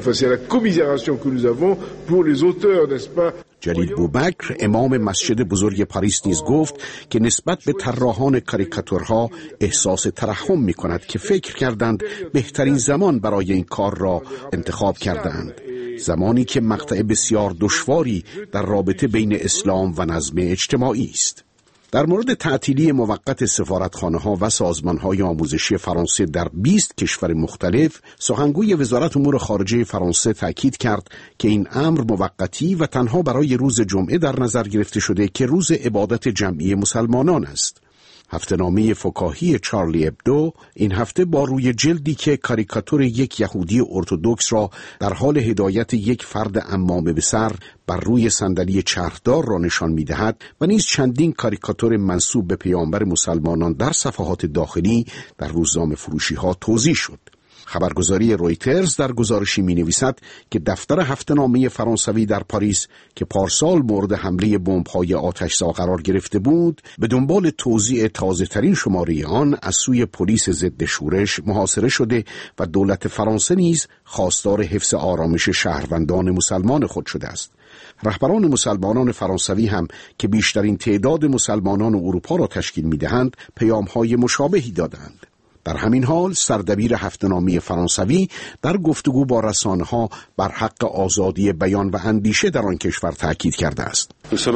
جلیل بوبکر امام مسجد بزرگ پاریس نیز گفت که نسبت به طراحان کاریکاتورها احساس ترحم می کند که فکر کردند بهترین زمان برای این کار را انتخاب کردند، زمانی که مقطع بسیار دشواری در رابطه بین اسلام و نظم اجتماعی است. در مورد تعطیلی موقت سفارتخانه‌ها و سازمان‌های آموزشی فرانسه در 20 کشور مختلف، سخنگوی وزارت امور خارجه فرانسه تاکید کرد که این امر موقتی و تنها برای روز جمعه در نظر گرفته شده که روز عبادت جمعی مسلمانان است. هفته‌نامه فکاهی چارلی ابدو این هفته با روی جلدی که کاریکاتور یک یهودی ارتدوکس را در حال هدایت یک فرد عمامه به سر بر روی صندلی چرخدار را نشان می‌دهد و نیز چندین کاریکاتور منسوب به پیامبر مسلمانان در صفحات داخلی در روزنامه فروشی‌ها توزیع شد. خبرگزاری رویترز در گزارشی می‌نویسد که دفتر هفته‌نامه فرانسوی در پاریس که پارسال مورد حمله بمب‌های آتش‌زا قرار گرفته بود، به دنبال توزیع تازه‌ترین شماره آن از سوی پلیس ضد شورش محاصره شده و دولت فرانسه نیز خواستار حفظ آرامش شهروندان مسلمان خود شده است. رهبران مسلمانان فرانسوی هم که بیشترین تعداد مسلمانان اروپا را تشکیل می‌دهند، پیام‌های مشابهی دادند. در همین حال سردبیر هفته‌نامه فرانسوی در گفتگو با رسانه‌ها بر حق آزادی بیان و اندیشه در آن کشور تاکید کرده است.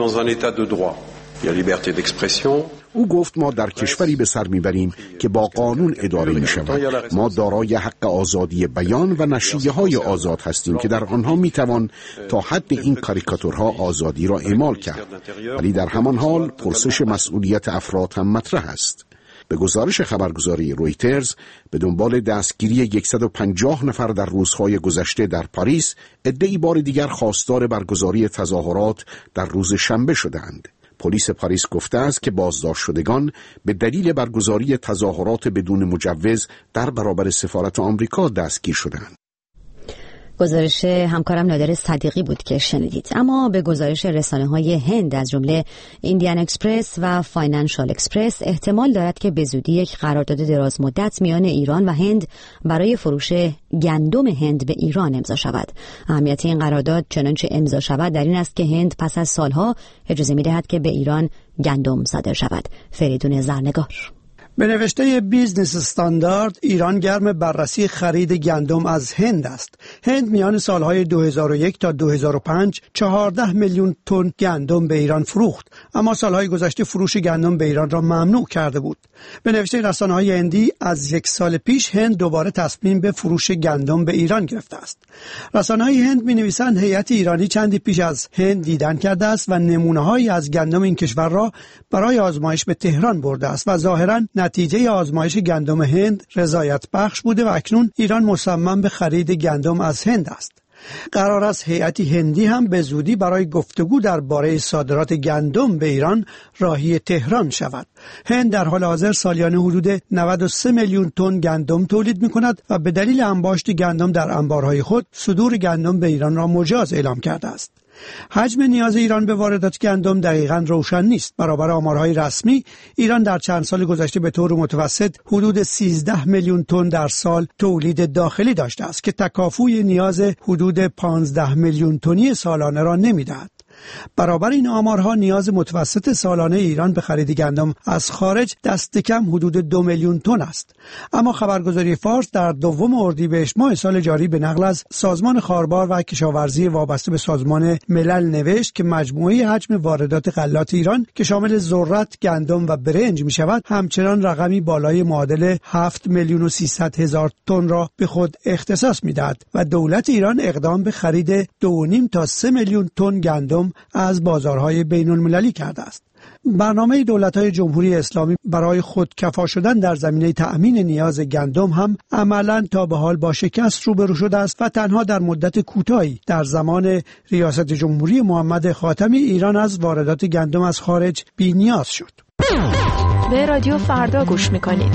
او گفت ما در کشوری به سر میبریم که با قانون اداره می شود. ما دارای حق آزادی بیان و نشریه‌های آزاد هستیم که در آنها میتوان تا حد این کاریکاتورها آزادی را اعمال کرد، ولی در همان حال پرسش مسئولیت افراد هم مطرح است. به گزارش خبرگزاری رویترز، به دنبال دستگیری 150 نفر در روزهای گذشته در پاریس، عده‌ای بار دیگر خواستار برگزاری تظاهرات در روز شنبه شدند. پلیس پاریس گفته است که بازداشت شدگان به دلیل برگزاری تظاهرات بدون مجوز در برابر سفارت آمریکا دستگیر شدند. گزارش همکارم نادر صدیقی بود که شنیدید. اما به گزارش رسانه‌های هند از جمله ایندیان اکسپرس و فاینانشال اکسپرس، احتمال دارد که به زودی یک قرارداد دراز مدت میان ایران و هند برای فروش گندم هند به ایران امضا شود. اهمیت این قرارداد چنانچه امضا شود در این است که هند پس از سالها اجازه می‌دهد که به ایران گندم صادر شود. فریدون زرنگار. به نوشته بیزنس استاندارد، ایران گرم بررسی خرید گندم از هند است. هند میان سالهای 2001 تا 2005 14 میلیون تن گندم به ایران فروخت، اما سالهای گذشته فروش گندم به ایران را ممنوع کرده بود. به نوشته رسانه‌های هندی، از یک سال پیش هند دوباره تصمیم به فروش گندم به ایران گرفته است. رسانه‌های هند می‌نویسند هیئت ایرانی چندی پیش از هند دیدن کرده است و نمونه‌هایی از گندم این کشور را برای آزمایش به تهران برده است و ظاهراً نتیجه آزمایش گندم هند رضایت بخش بوده و اکنون ایران مصمم به خرید گندم از هند است. قرار است هیئتی هندی هم به زودی برای گفتگو درباره صادرات گندم به ایران راهی تهران شود. هند در حال حاضر سالیانه حدود 93 میلیون تن گندم تولید می‌کند و به دلیل انباشت گندم در انبارهای خود صدور گندم به ایران را مجاز اعلام کرده است. حجم نیاز ایران به واردات گندم دقیقاً روشن نیست. برابر آمارهای رسمی، ایران در چند سال گذشته به طور متوسط حدود 13 میلیون تن در سال تولید داخلی داشته است که تکافوی نیاز حدود 15 میلیون تنی سالانه را نمی‌دهد. برابر این آمارها نیاز متوسط سالانه ایران به خرید گندم از خارج دست کم حدود 2 میلیون تن است. اما خبرگزاری فارس در 2 اردیبهشت ماه سال جاری به نقل از سازمان خاربار و کشاورزی وابسته به سازمان ملل نوشت که مجموعه حجم واردات غلات ایران که شامل ذرت، گندم و برنج می شود همچنان رقمی بالای معادل 7,300,000 تن را به خود اختصاص می دهد و دولت ایران اقدام به خرید 2.5 تا 3 میلیون تن گندم از بازارهای بین المللی کرده است. برنامه دولت‌های جمهوری اسلامی برای خودکفا شدن در زمینه تأمین نیاز گندم هم عملاً تا به حال با شکست روبرو شده است و تنها در مدت کوتاهی در زمان ریاست جمهوری محمد خاتمی ایران از واردات گندم از خارج بی‌نیاز شد. به رادیو فردا گوش می‌کنید.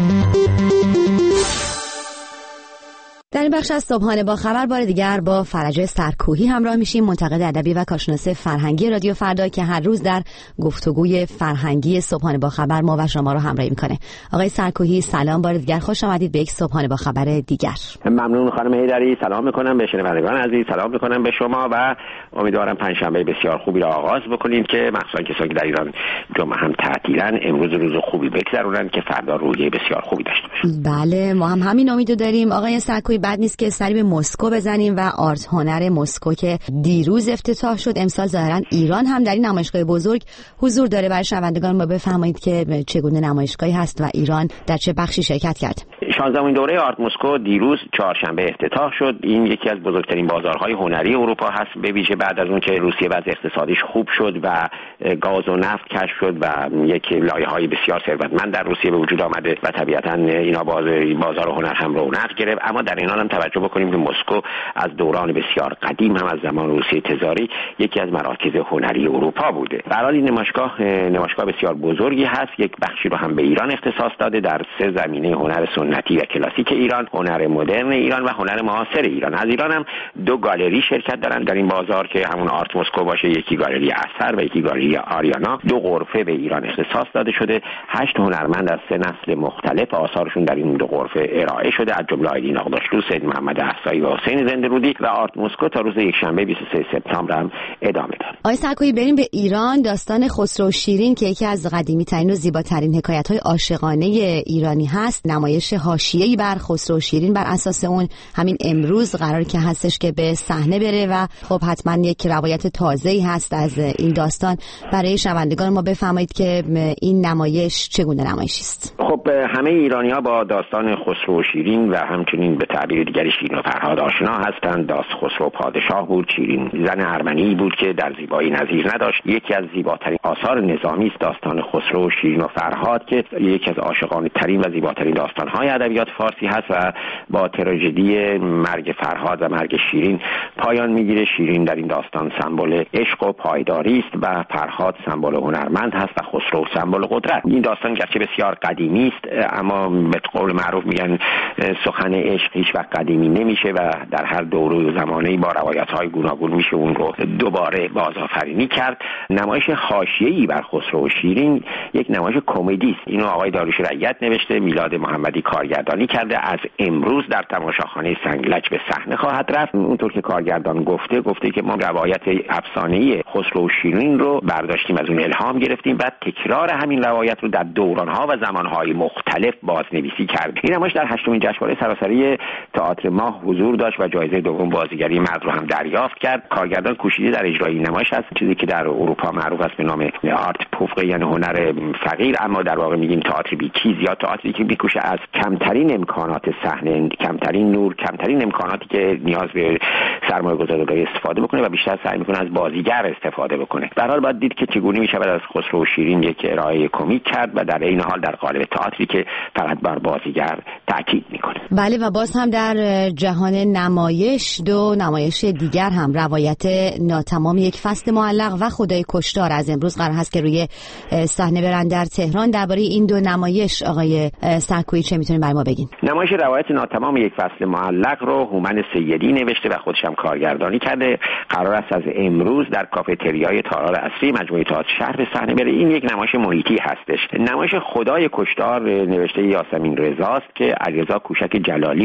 در این بخش از صبحانه با خبر بار دیگر با فرج سرکوهی همراه میشیم، منتقد ادبی و کارشناس فرهنگی رادیو فردا که هر روز در گفتگوی فرهنگی صبحانه با خبر ما و شما رو همراهی میکنه. آقای سرکوهی سلام، بار دیگر خوش آمدید به یک صبحانه با خبر دیگر. ممنون خانم حیدری، سلام میکنم به شنوندگان عزیز، سلام میکنم به شما و امیدوارم پنجشنبه بسیار خوبی را آغاز بکنیم که مخصوصا کسانی که در ایران جمعه هم تعطیلن امروز روز خوبی بگذرونن که فردا روزی بسیار خوبی داشته باشن. بله ما هم همین امیدو داریم. آقای سرکوهی بعد نیست که سری به مسکو بزنیم و آرت هنر مسکو که دیروز افتتاح شد، امسال ظاهرا ایران هم در این نمایشگاه بزرگ حضور داره. برای شنوندگان ما بفرمایید که چگونه نمایشگاهی هست و ایران در چه بخشی شرکت کرد. 16مین دوره آرت مسکو دیروز چهارشنبه افتتاح شد. این یکی از بزرگترین بازارهای هنری اروپا هست، به ویژه بعد از اون که روسیه وضع اقتصادیش خوب شد و گاز و نفت کشف شد و یک لایه‌های بسیار ثروتمند در روسیه به وجود آمده و طبیعتاً اینا بازار هنر هم رونق گرفت. اما در این حال هم توجه بکنیم که مسکو از دوران بسیار قدیم هم از زمان روسیه تزاری یکی از مراکز هنری اروپا بوده. به هر حال این نمایشگاه بسیار بزرگی هست. یک بخشی رو هم به ایران اختصاص داده در 3 زمینه: هنر سنتی و کلاسیک ایران، هنر مدرن ایران و هنر معاصر ایران. از ایران هم 2 گالری شرکت دارن در این بازار که همون آرت مسکو باشه، یکی گالری اثر و یکی گالری آریانا. 2 غرفه به ایران اختصاص داده شده. 8 هنرمند از 3 نسل مختلف آثارشون در این 2 غرفه ارائه شده، از جمله آیدین آقداشلو، سید محمد احصایی و حسین زنده‌رودی. و آرت مسکو تا روز یکشنبه 23 سپتامبر هم ادامه داره. آقای سرکوهی بریم به ایران. داستان خسرو و شیرین که یکی از قدیمی‌ترین و زیباترین حکایت‌های عاشقانه ایرانی هست، نمایش حاشیه‌ای بر خسرو و شیرین بر اساس اون همین امروز قراره که هستش که به صحنه بره و خب حتما یک روایت تازه‌ای هست از این داستان. برای شنوندگان ما بفرمایید که این نمایش چگونه نمایشی است. خب همه ایرانی‌ها با داستان خسرو و شیرین و همچنین به تعبیر دیگری شیرین و فرهاد آشنا هستند. خسرو پادشاه بود، شیرین زن ارمنی بود که در زیبایی نظیر نداشت. یکی از زیباترین آثار نظامی است داستان خسرو و شیرین و فرهاد که یکی از عاشقانه ترین و زیباترین داستان‌های ادبیات فارسی هست و با تراژدی مرگ فرهاد و مرگ شیرین پایان میگیره. شیرین در این داستان سمبل عشق و پایداری است و فرهاد سمبل هنرمند هست و خسرو سمبل قدرت. این داستان گرچه بسیار قدیمی است اما به قول معروف میگن سخن عشق هیچ وقت قدیمی نمیشه و در هر دوره و زمانه‌ای با روایت‌های گوناگون میشه اون رو دوباره بازآفرینی کرد. نمایش حاشیه‌ای بر خسرو و شیرین یک نمایش کمدی است. اینو آقای داریوش رعیت نوشته، میلاد محمدی کارگردانی کرده. از امروز در تماشاخانه سنگلج به صحنه خواهد رفت. اونطور که کارگردان گفته که ما روایت افسانه‌ای خسرو و شیرین رو برداشتیم، از اون الهام گرفتیم و تکرار همین روایت رو در دوران‌ها و زمان‌های مختلف بازنویسی کردیم. این نمایش در 8مین جشنواره سراسری تئاتر ماه حضور داشت و جایزه دوم بازیگری مرد رو هم دریافت کرد. کارگردان کوشیده در اجرای این نمایش هست، چیزی که در اروپا معروف است به نام آرت پوفقه، یعنی هنر فقیر، اما در واقع میگیم تئاتر بی‌چیز یا تئاتری که می‌کوشه از کمترین امکانات صحنه، کمترین نور، کمترین امکاناتی که نیاز به سرمایه‌گذاری داره استفاده بکنه و بیشتر سعی می‌کنه از بازیگر استفاده بکنه. به هر حال باید دید که چگونه می‌شود از خسرو و شیرین یک ارائه کمیک کرد و در این حال در قالب تئاتری که فقط بر بازیگر تاکید می‌کنه. بله و باز هم در جهان نمایش 2 نمایش دیگر هم، روایت ناتمام یک فصل معلق و خدای کشتار، از امروز قرار هست که روی صحنه برن در تهران. درباره این 2 نمایش آقای سرکوهی چه میتونید برای ما بگین؟ نمایش روایت ناتمام یک فصل معلق رو هومن سیدی نوشته و خودش هم کارگردانی کرده. قرار است از امروز در کافتریای تالار اصلی مجموعه تئاتر شهر به صحنه بره. این یک نمایش محیطی هستش. نمایش خدای کشتار نوشته یاسمین رضاست که علیرضا کوشک جلالی اونو کارگردانی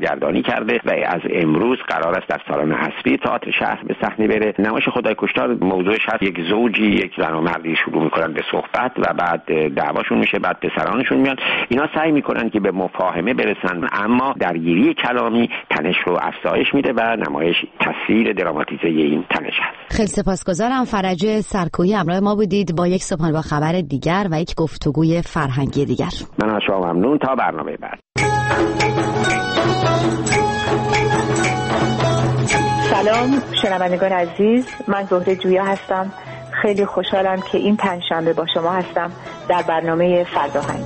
بازگردانی کرده و از امروز قرار است در سالن اصلی تئاتر شهر به صحنه بره. نمایش خدای کشتار موضوعش هست یک زوجی، یک زن و مردی شروع میکنن به صحبت و بعد دعواشون میشه، بعد پسرانشون میان. اینا سعی میکنن که به مفاهمه برسن، اما درگیری کلامی تنش رو افزایش میده و نمایش تصویر دراماتیزه این تنش هست. خیلی سپاسگزارم. فرج سرکویی همراه ما بودید با یک صبحانه با خبر دیگر و یک گفتگوی فرهنگی دیگر. من از شما ممنون. تا برنامه بعد. سلام شنوندگان عزیز، من زهره جویا هستم. خیلی خوشحالم که این پنجشنبه با شما هستم در برنامه فرداهنگ.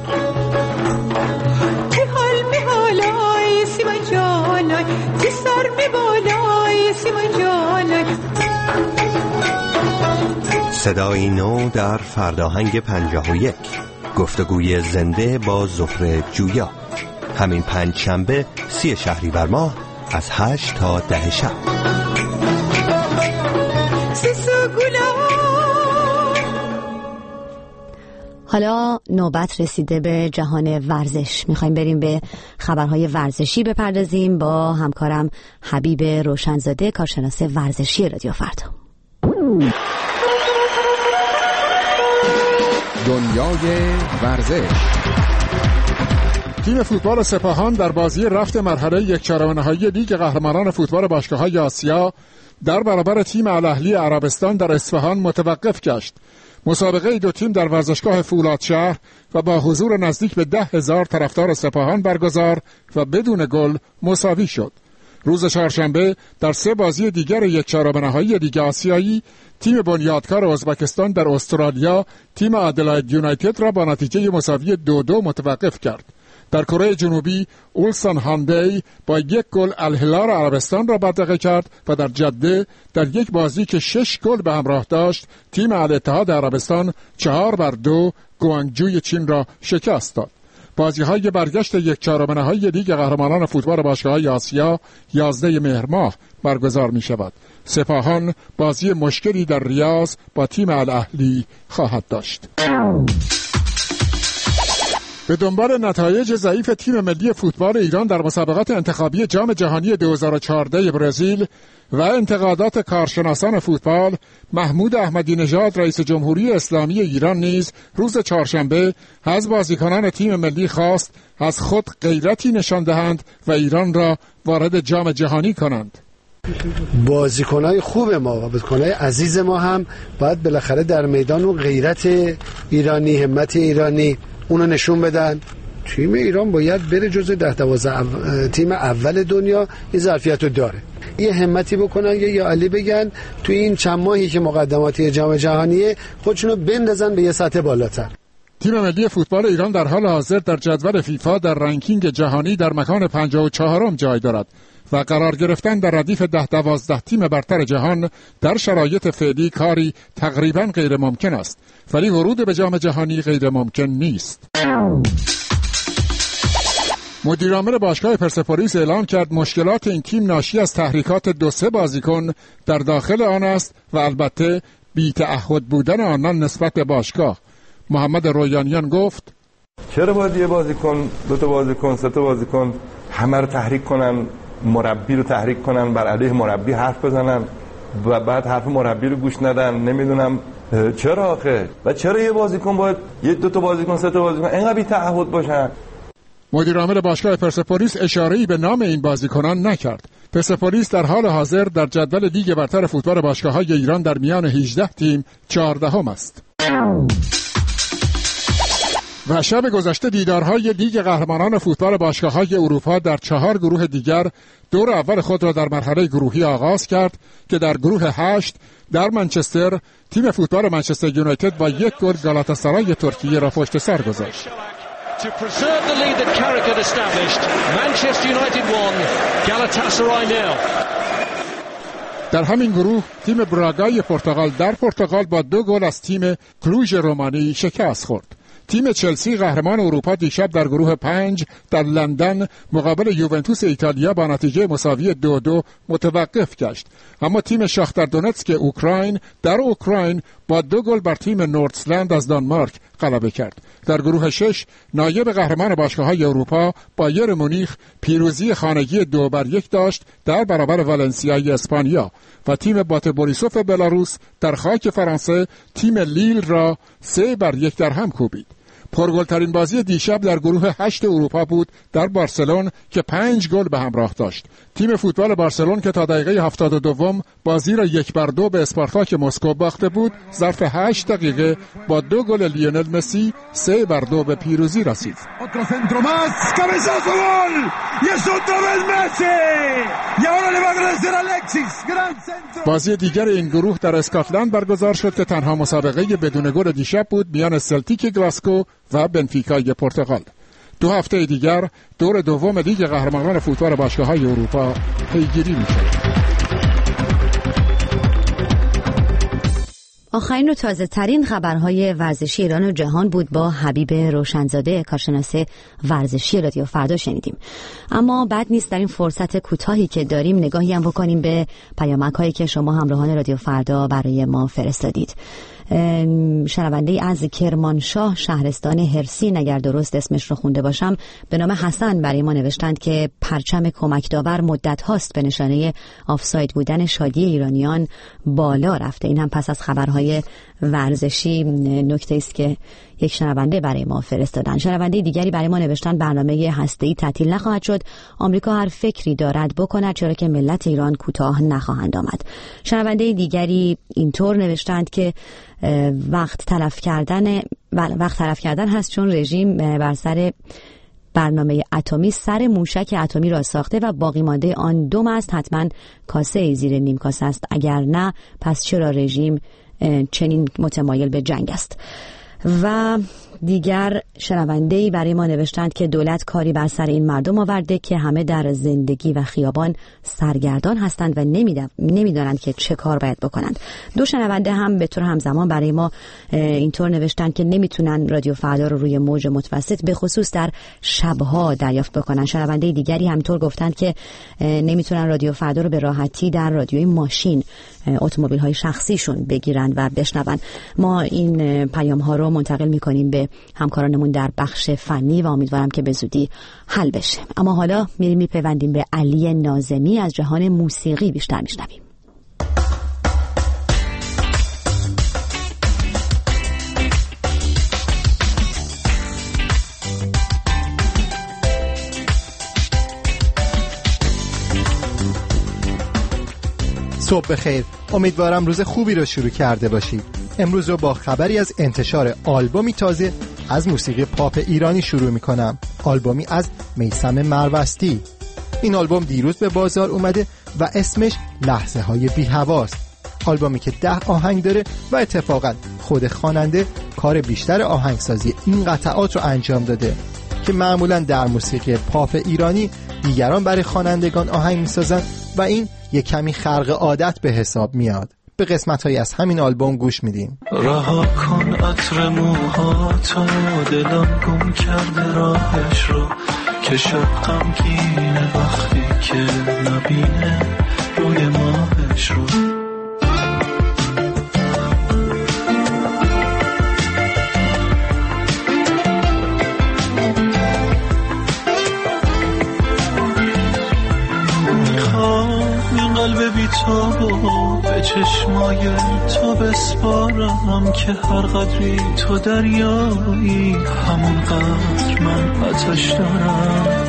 صدای نو در فرداهنگ 51، گفتگوی زنده با زهره جویا، همین پنجشنبه 30 شهریور ماه از 8 تا 10 شب. حالا نوبت رسیده به جهان ورزش. میخوایم بریم به خبرهای ورزشی بپردازیم با همکارم حبیب روشنزاده، کارشناس ورزشی رادیو فردا. دنیای ورزش. تیم فوتبال سپاهان در بازی رفت مرحله 1/4 نهایی لیگ قهرمانان فوتبال باشگاه‌های آسیا در برابر تیم الاهلی عربستان در اصفهان متوقف گشت. مسابقه دو تیم در ورزشگاه فولادشهر و با حضور نزدیک به 10,000 طرفدار سپاهان برگزار و بدون گل مساوی شد. روز چهارشنبه در 3 بازی دیگر 1/4 نهایی لیگ آسیایی، تیم بنیادکار ازبکستان در استرالیا تیم آدلاید یونایتد را با نتیجه مساوی 2-2 متوقف کرد. در کره جنوبی اولسان هاندی با 1 گل الهلال عربستان را بدرقه کرد و در جده در یک بازی که 6 گل به همراه داشت تیم الاتحاد عربستان 4-2 گوانگجوی چین را شکست داد. بازی‌های برگشت 1/4 نهایی لیگ قهرمانان فوتبال باشگاه‌های آسیا 11 مهر ماه برگزار می‌شود. سپاهان بازی مشکلی در ریاض با تیم الاهلی خواهد داشت. به دنبال نتایج ضعیف تیم ملی فوتبال ایران در مسابقات انتخابی جام جهانی 2014 برزیل و انتقادات کارشناسان فوتبال، محمود احمدی نژاد رئیس جمهوری اسلامی ایران نیز روز چهارشنبه از بازیکنان تیم ملی خواست از خود غیرتی نشان دهند و ایران را وارد جام جهانی کنند. بازیکنای خوب ما و بازیکنای عزیز ما هم باید بالاخره در میدان و غیرت ایرانی، همت ایرانی اونو نشون بدن. تیم ایران باید بره جزو 10-12 تیم اول دنیا. این ظرفیت رو داره. یه همتی بکنن یا علی بگن تو این چند ماهی که مقدماتی جام جهانیه خودشونو بندازن به یه سطح بالاتر. تیم ملی فوتبال ایران در حال حاضر در جدول فیفا در رنکینگ جهانی در مکان 54م جای دارد و قرار گرفتن در ردیف 10-12 تیم برتر جهان در شرایط فعلی کاری تقریبا غیر ممکن است، ولی ورود به جام جهانی غیر ممکن نیست. مدیرعامل باشگاه پرسپولیس اعلام کرد مشکلات این تیم ناشی از تحریکات 2-3 بازیکن در داخل آن است و البته بی‌تعهد بودن آنان نسبت به باشگاه. محمد رویانیان گفت چرا باید یه بازیکن، 2 تا بازیکن، 3 تا بازیکن همه رو تحریک کنن، مربی رو تحریک کنن، بر علیه مربی حرف بزنن و بعد حرف مربی رو گوش ندن؟ نمیدونم چرا آخه، و چرا یه بازیکن باید 2 تا بازیکن، 3 تا بازیکن اینقدر بی‌تعهد باشن؟ مدیرعامل باشگاه پرسپولیس اشاره‌ای به نام این بازیکنان نکرد. پرسپولیس در حال حاضر در جدول لیگ برتر فوتبال باشگاه‌های ایران در میان 18 تیم 14م است. و شب گذشته دیدارهای لیگ قهرمانان فوتبال باشگاه‌های اروپا در 4 گروه دیگر دور اول خود را در مرحله گروهی آغاز کرد که در گروه 8 در منچستر تیم فوتبال منچستر یونایتد با 1 گل گالاتاسرای ترکیه را پشت سر گذاشت. To preserve the lead that Carrick had established, Manchester United won, Galatasaray nil. در همین گروه تیم براگای پرتغال در پرتغال با 2 گل از تیم کلوژ رومانی شکست خورد. تیم چلسی قهرمان اروپا دیشب در گروه 5 در لندن مقابل یوونتوس ایتالیا با نتیجه مساوی 2-2 متوقف گشت، اما تیم شاختار دونتسک اوکراین در اوکراین با 2 گل بر تیم نوردسلند از دانمارک غلبه کرد. در گروه 6 نایب قهرمان باشگاه‌های اروپا بایر مونیخ پیروزی خانگی 2-1 داشت در برابر والنسیای اسپانیا و تیم بات بوریسوف بلاروس در خاک فرانسه تیم لیل را 3-1 در هم کوبید. پرگلترین بازی دیشب در گروه 8 اروپا بود در بارسلون که 5 گل به همراه داشت. تیم فوتبال بارسلون که تا دقیقه 72 بازی را 1-2 به اسپارتاک مسکو باخته بود، ظرف 8 دقیقه با 2 گل لیونل مسی 3-2 به پیروزی رسید. بازی دیگر این گروه در اسکاتلند برگزار شد که تنها مسابقه بدون گل دیشب بود میان سلتیک گلاسکو و بنفیکای پرتغال. 2 هفته دیگر دور دوم لیگ قهرمانان فوتبال باشگاه‌های اروپا پیگیری می‌شود. آخرین و تازه ترین خبرهای ورزشی ایران و جهان بود با حبیب روشنزاده، کارشناس ورزشی رادیو فردا شنیدیم. اما بد نیست در این فرصت کوتاهی که داریم نگاهی هم بکنیم به پیامک‌هایی که شما همراهان رادیو فردا برای ما فرستادید. شنونده از کرمانشاه شهرستان هرسین، اگر درست اسمش رو خونده باشم، به نام حسن برای ما نوشتند که پرچم کمک داور مدت هاست به نشانه آفساید بودن شادی ایرانیان بالا رفته. این هم پس از خبرهای ورزشی نکته است که یک شنونده برای ما فرستادن. شنونده دیگری برای ما نوشتن برنامه هسته‌ای تعطیل نخواهد شد، آمریکا هر فکری دارد بکند چرا که ملت ایران کوتاه نخواهند آمد. شنونده دیگری اینطور نوشتند که وقت تلف کردن هست چون رژیم بر سر برنامه اتمی سر موشک اتمی را ساخته و باقی مانده آن دم است، حتما کاسه زیر نیم کاسه است، اگر نه پس چرا رژیم چنین متمایل به جنگ است. و دیگر شنونده‌ای برای ما نوشتند که دولت کاری بر سر این مردم آورده که همه در زندگی و خیابان سرگردان هستند و نمیدانند که چه کار باید بکنند. 2 شنونده هم به طور همزمان برای ما اینطور نوشتند که نمیتونن رادیو فردا رو روی موج متوسط به خصوص در شبها دریافت بکنن. شنونده دیگری همینطور گفتند که نمیتونن رادیو فردا رو به راحتی در رادیوی ماشین، اتومبیل های شخصیشون بگیرن و بشنون. ما این پیام ها رو منتقل میکنیم به همکارانمون در بخش فنی و امیدوارم که به زودی حل بشه. اما حالا میپیوندیم به علی ناظمی، از جهان موسیقی بیشتر میشنویم. صبح بخیر، امیدوارم روز خوبی رو شروع کرده باشید. امروز رو با خبری از انتشار آلبومی تازه از موسیقی پاپ ایرانی شروع میکنم. آلبومی از میثم مروستی. این آلبوم دیروز به بازار اومده و اسمش لحظه های بی هواست. آلبومی که 10 آهنگ داره و اتفاقا خود خواننده کار بیشتر آهنگسازی این قطعات رو انجام داده که معمولا در موسیقی پاپ ایرانی دیگران برای خوانندگان آهنگ میسازن و این یک کمی خرق عادت به حساب میاد. به قسمت‌هایی از همین آلبوم گوش میدیم. رها کن عطر موهاتو، دلم گم کرده راهش رو، که شب غمگینه وقتی که نبینه روی ماهش رو. قلب بی تو به چشمای تو بسپارم که هر قدری تو دریایی همون قدر من آتش دارم.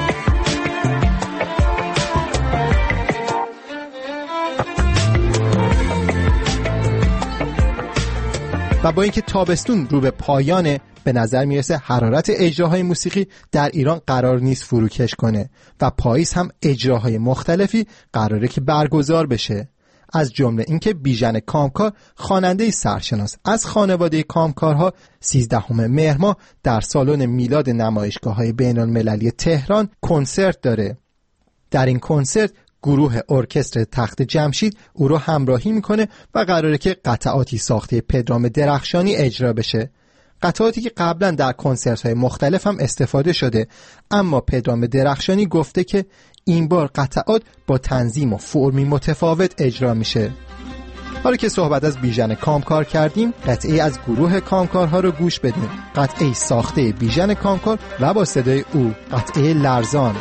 و با اینکه تابستون رو به پایانه، به نظر میرسه حرارت اجراهای موسیقی در ایران قرار نیست فروکش کنه و پاییز هم اجراهای مختلفی قراره که برگزار بشه. از جمله اینکه بیژن کامکار، خواننده سرشناس از خانواده کامکارها، 13 مهر ماه در سالن میلاد نمایشگاه‌های بین‌المللی تهران کنسرت داره. در این کنسرت گروه ارکستر تخت جمشید او رو همراهی میکنه و قراره که قطعاتی ساخته پدرام درخشانی اجرا بشه. قطعاتی که قبلا در کنسرت‌های مختلف هم استفاده شده، اما پدرام درخشانی گفته که این بار قطعات با تنظیم و فرمی متفاوت اجرا میشه. حالا که صحبت از بیژن کامکار کردیم، قطعی از گروه کامکارها رو گوش بدیم. قطعی ساخته بیژن کامکار و با صدای او، قطعی لرزان.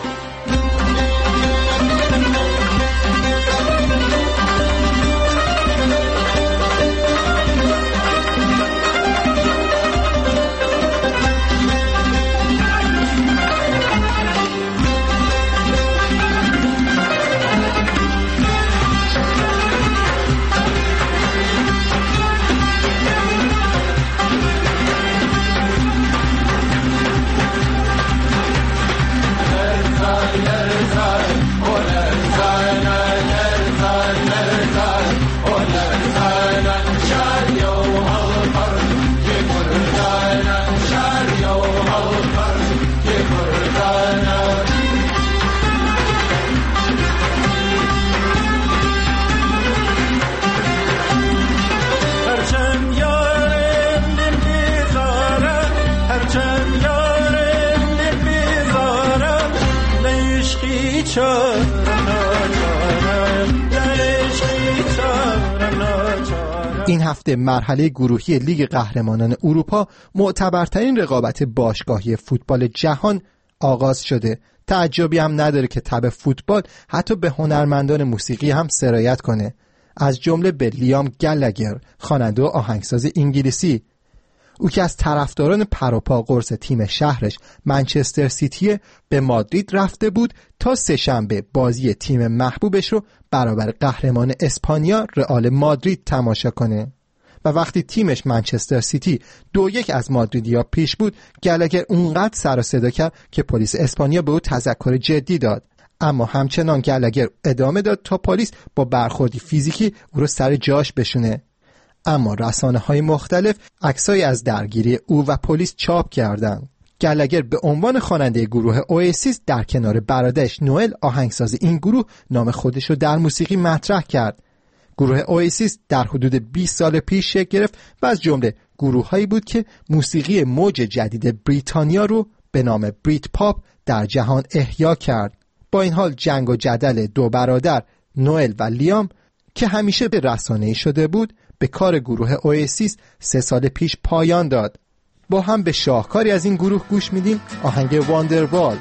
این هفته مرحله گروهی لیگ قهرمانان اروپا، معتبرترین رقابت باشگاهی فوتبال جهان، آغاز شده. تعجبی هم نداره که تب فوتبال حتی به هنرمندان موسیقی هم سرایت کنه، از جمله به لیام گلگر، خواننده و آهنگساز انگلیسی. او که از طرفداران پروپا قرص تیم شهرش منچستر سیتی به مادرید رفته بود تا سه‌شنبه بازی تیم محبوبش رو برابر قهرمان اسپانیا رئال مادرید تماشا کنه. و وقتی تیمش منچستر سیتی 2-1 از مادریدیا پیش بود، گلگر اونقدر سر و صدا کرد که پلیس اسپانیا به او تذکر جدی داد. اما همچنان گلگر ادامه داد تا پلیس با برخوردی فیزیکی او رو سر جاش بشونه. اما رسانه‌های مختلف عکسایی از درگیری او و پلیس چاپ کردند. گلگر به عنوان خواننده گروه اواسیس در کنار برادرش نوئل، آهنگساز این گروه، نام خودش رو در موسیقی مطرح کرد. گروه اواسیس در حدود 20 سال پیش شکل گرفت و از جمله گروه‌هایی بود که موسیقی موج جدید بریتانیا رو به نام بریت پاپ در جهان احیا کرد. با این حال جنگ و جدل دو برادر نوئل و لیام که همیشه به رسانه‌ای شده بود، به کار گروه اواسیس 3 سال پیش پایان داد. با هم به شاهکاری از این گروه گوش میدیم، آهنگ واندروال.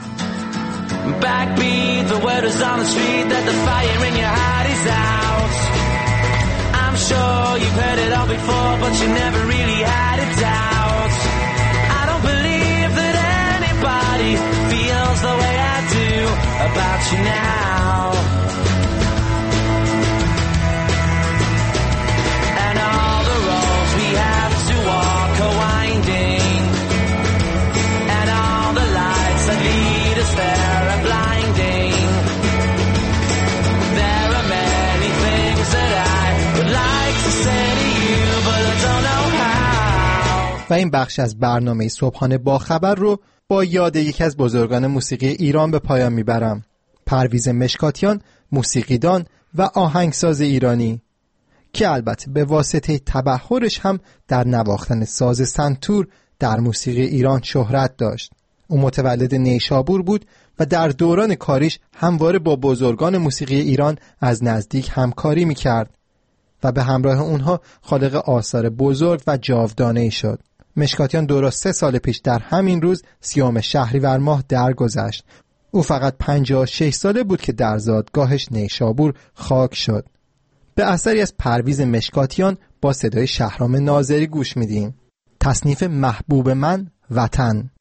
Backbeat, the word is on the street that the fire in your heart is out. I'm sure you've heard it all before, but you never really had a doubt. I don't believe that anybody feels the way I do about you now. And all the roads we have to walk are winding, and all the lights that lead us there are blinding. There are many things that I would like to say to you, but I don't know how. و این بخش از برنامه صبحانه با خبر رو با یاد یکی از بزرگان موسیقی ایران به پایان میبرم. پرویز مشکاتیان، موسیقیدان و آهنگساز ایرانی که البته به واسطه تبحرش هم در نواختن ساز سنتور در موسیقی ایران شهرت داشت. او متولد نیشابور بود و در دوران کاریش همواره با بزرگان موسیقی ایران از نزدیک همکاری میکرد و به همراه اونها خالق آثار بزرگ و جاودانه‌ای شد. مشکاتیان درست 3 سال پیش در همین روز 30 شهریور ماه درگذشت. او فقط 56 ساله بود که در زادگاهش نیشابور خاک شد. به اثری از پرویز مشکاتیان با صدای شهرام ناظری گوش میدیم. تصنیف محبوب من، وطن.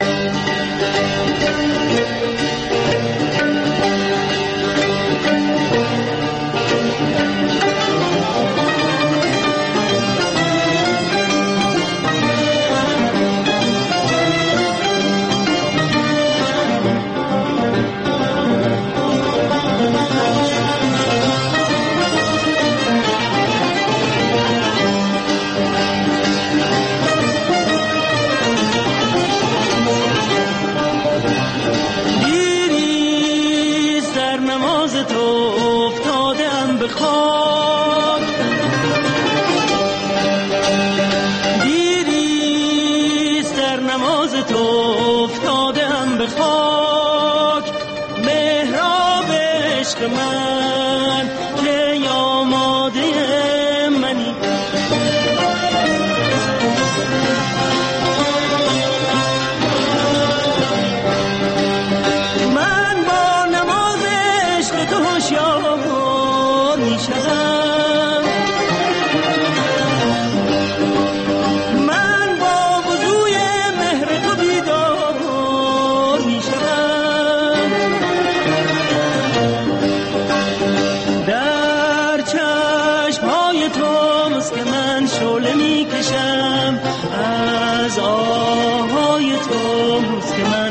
من که آماده توست که من شعله میکشم، از آهای توست که من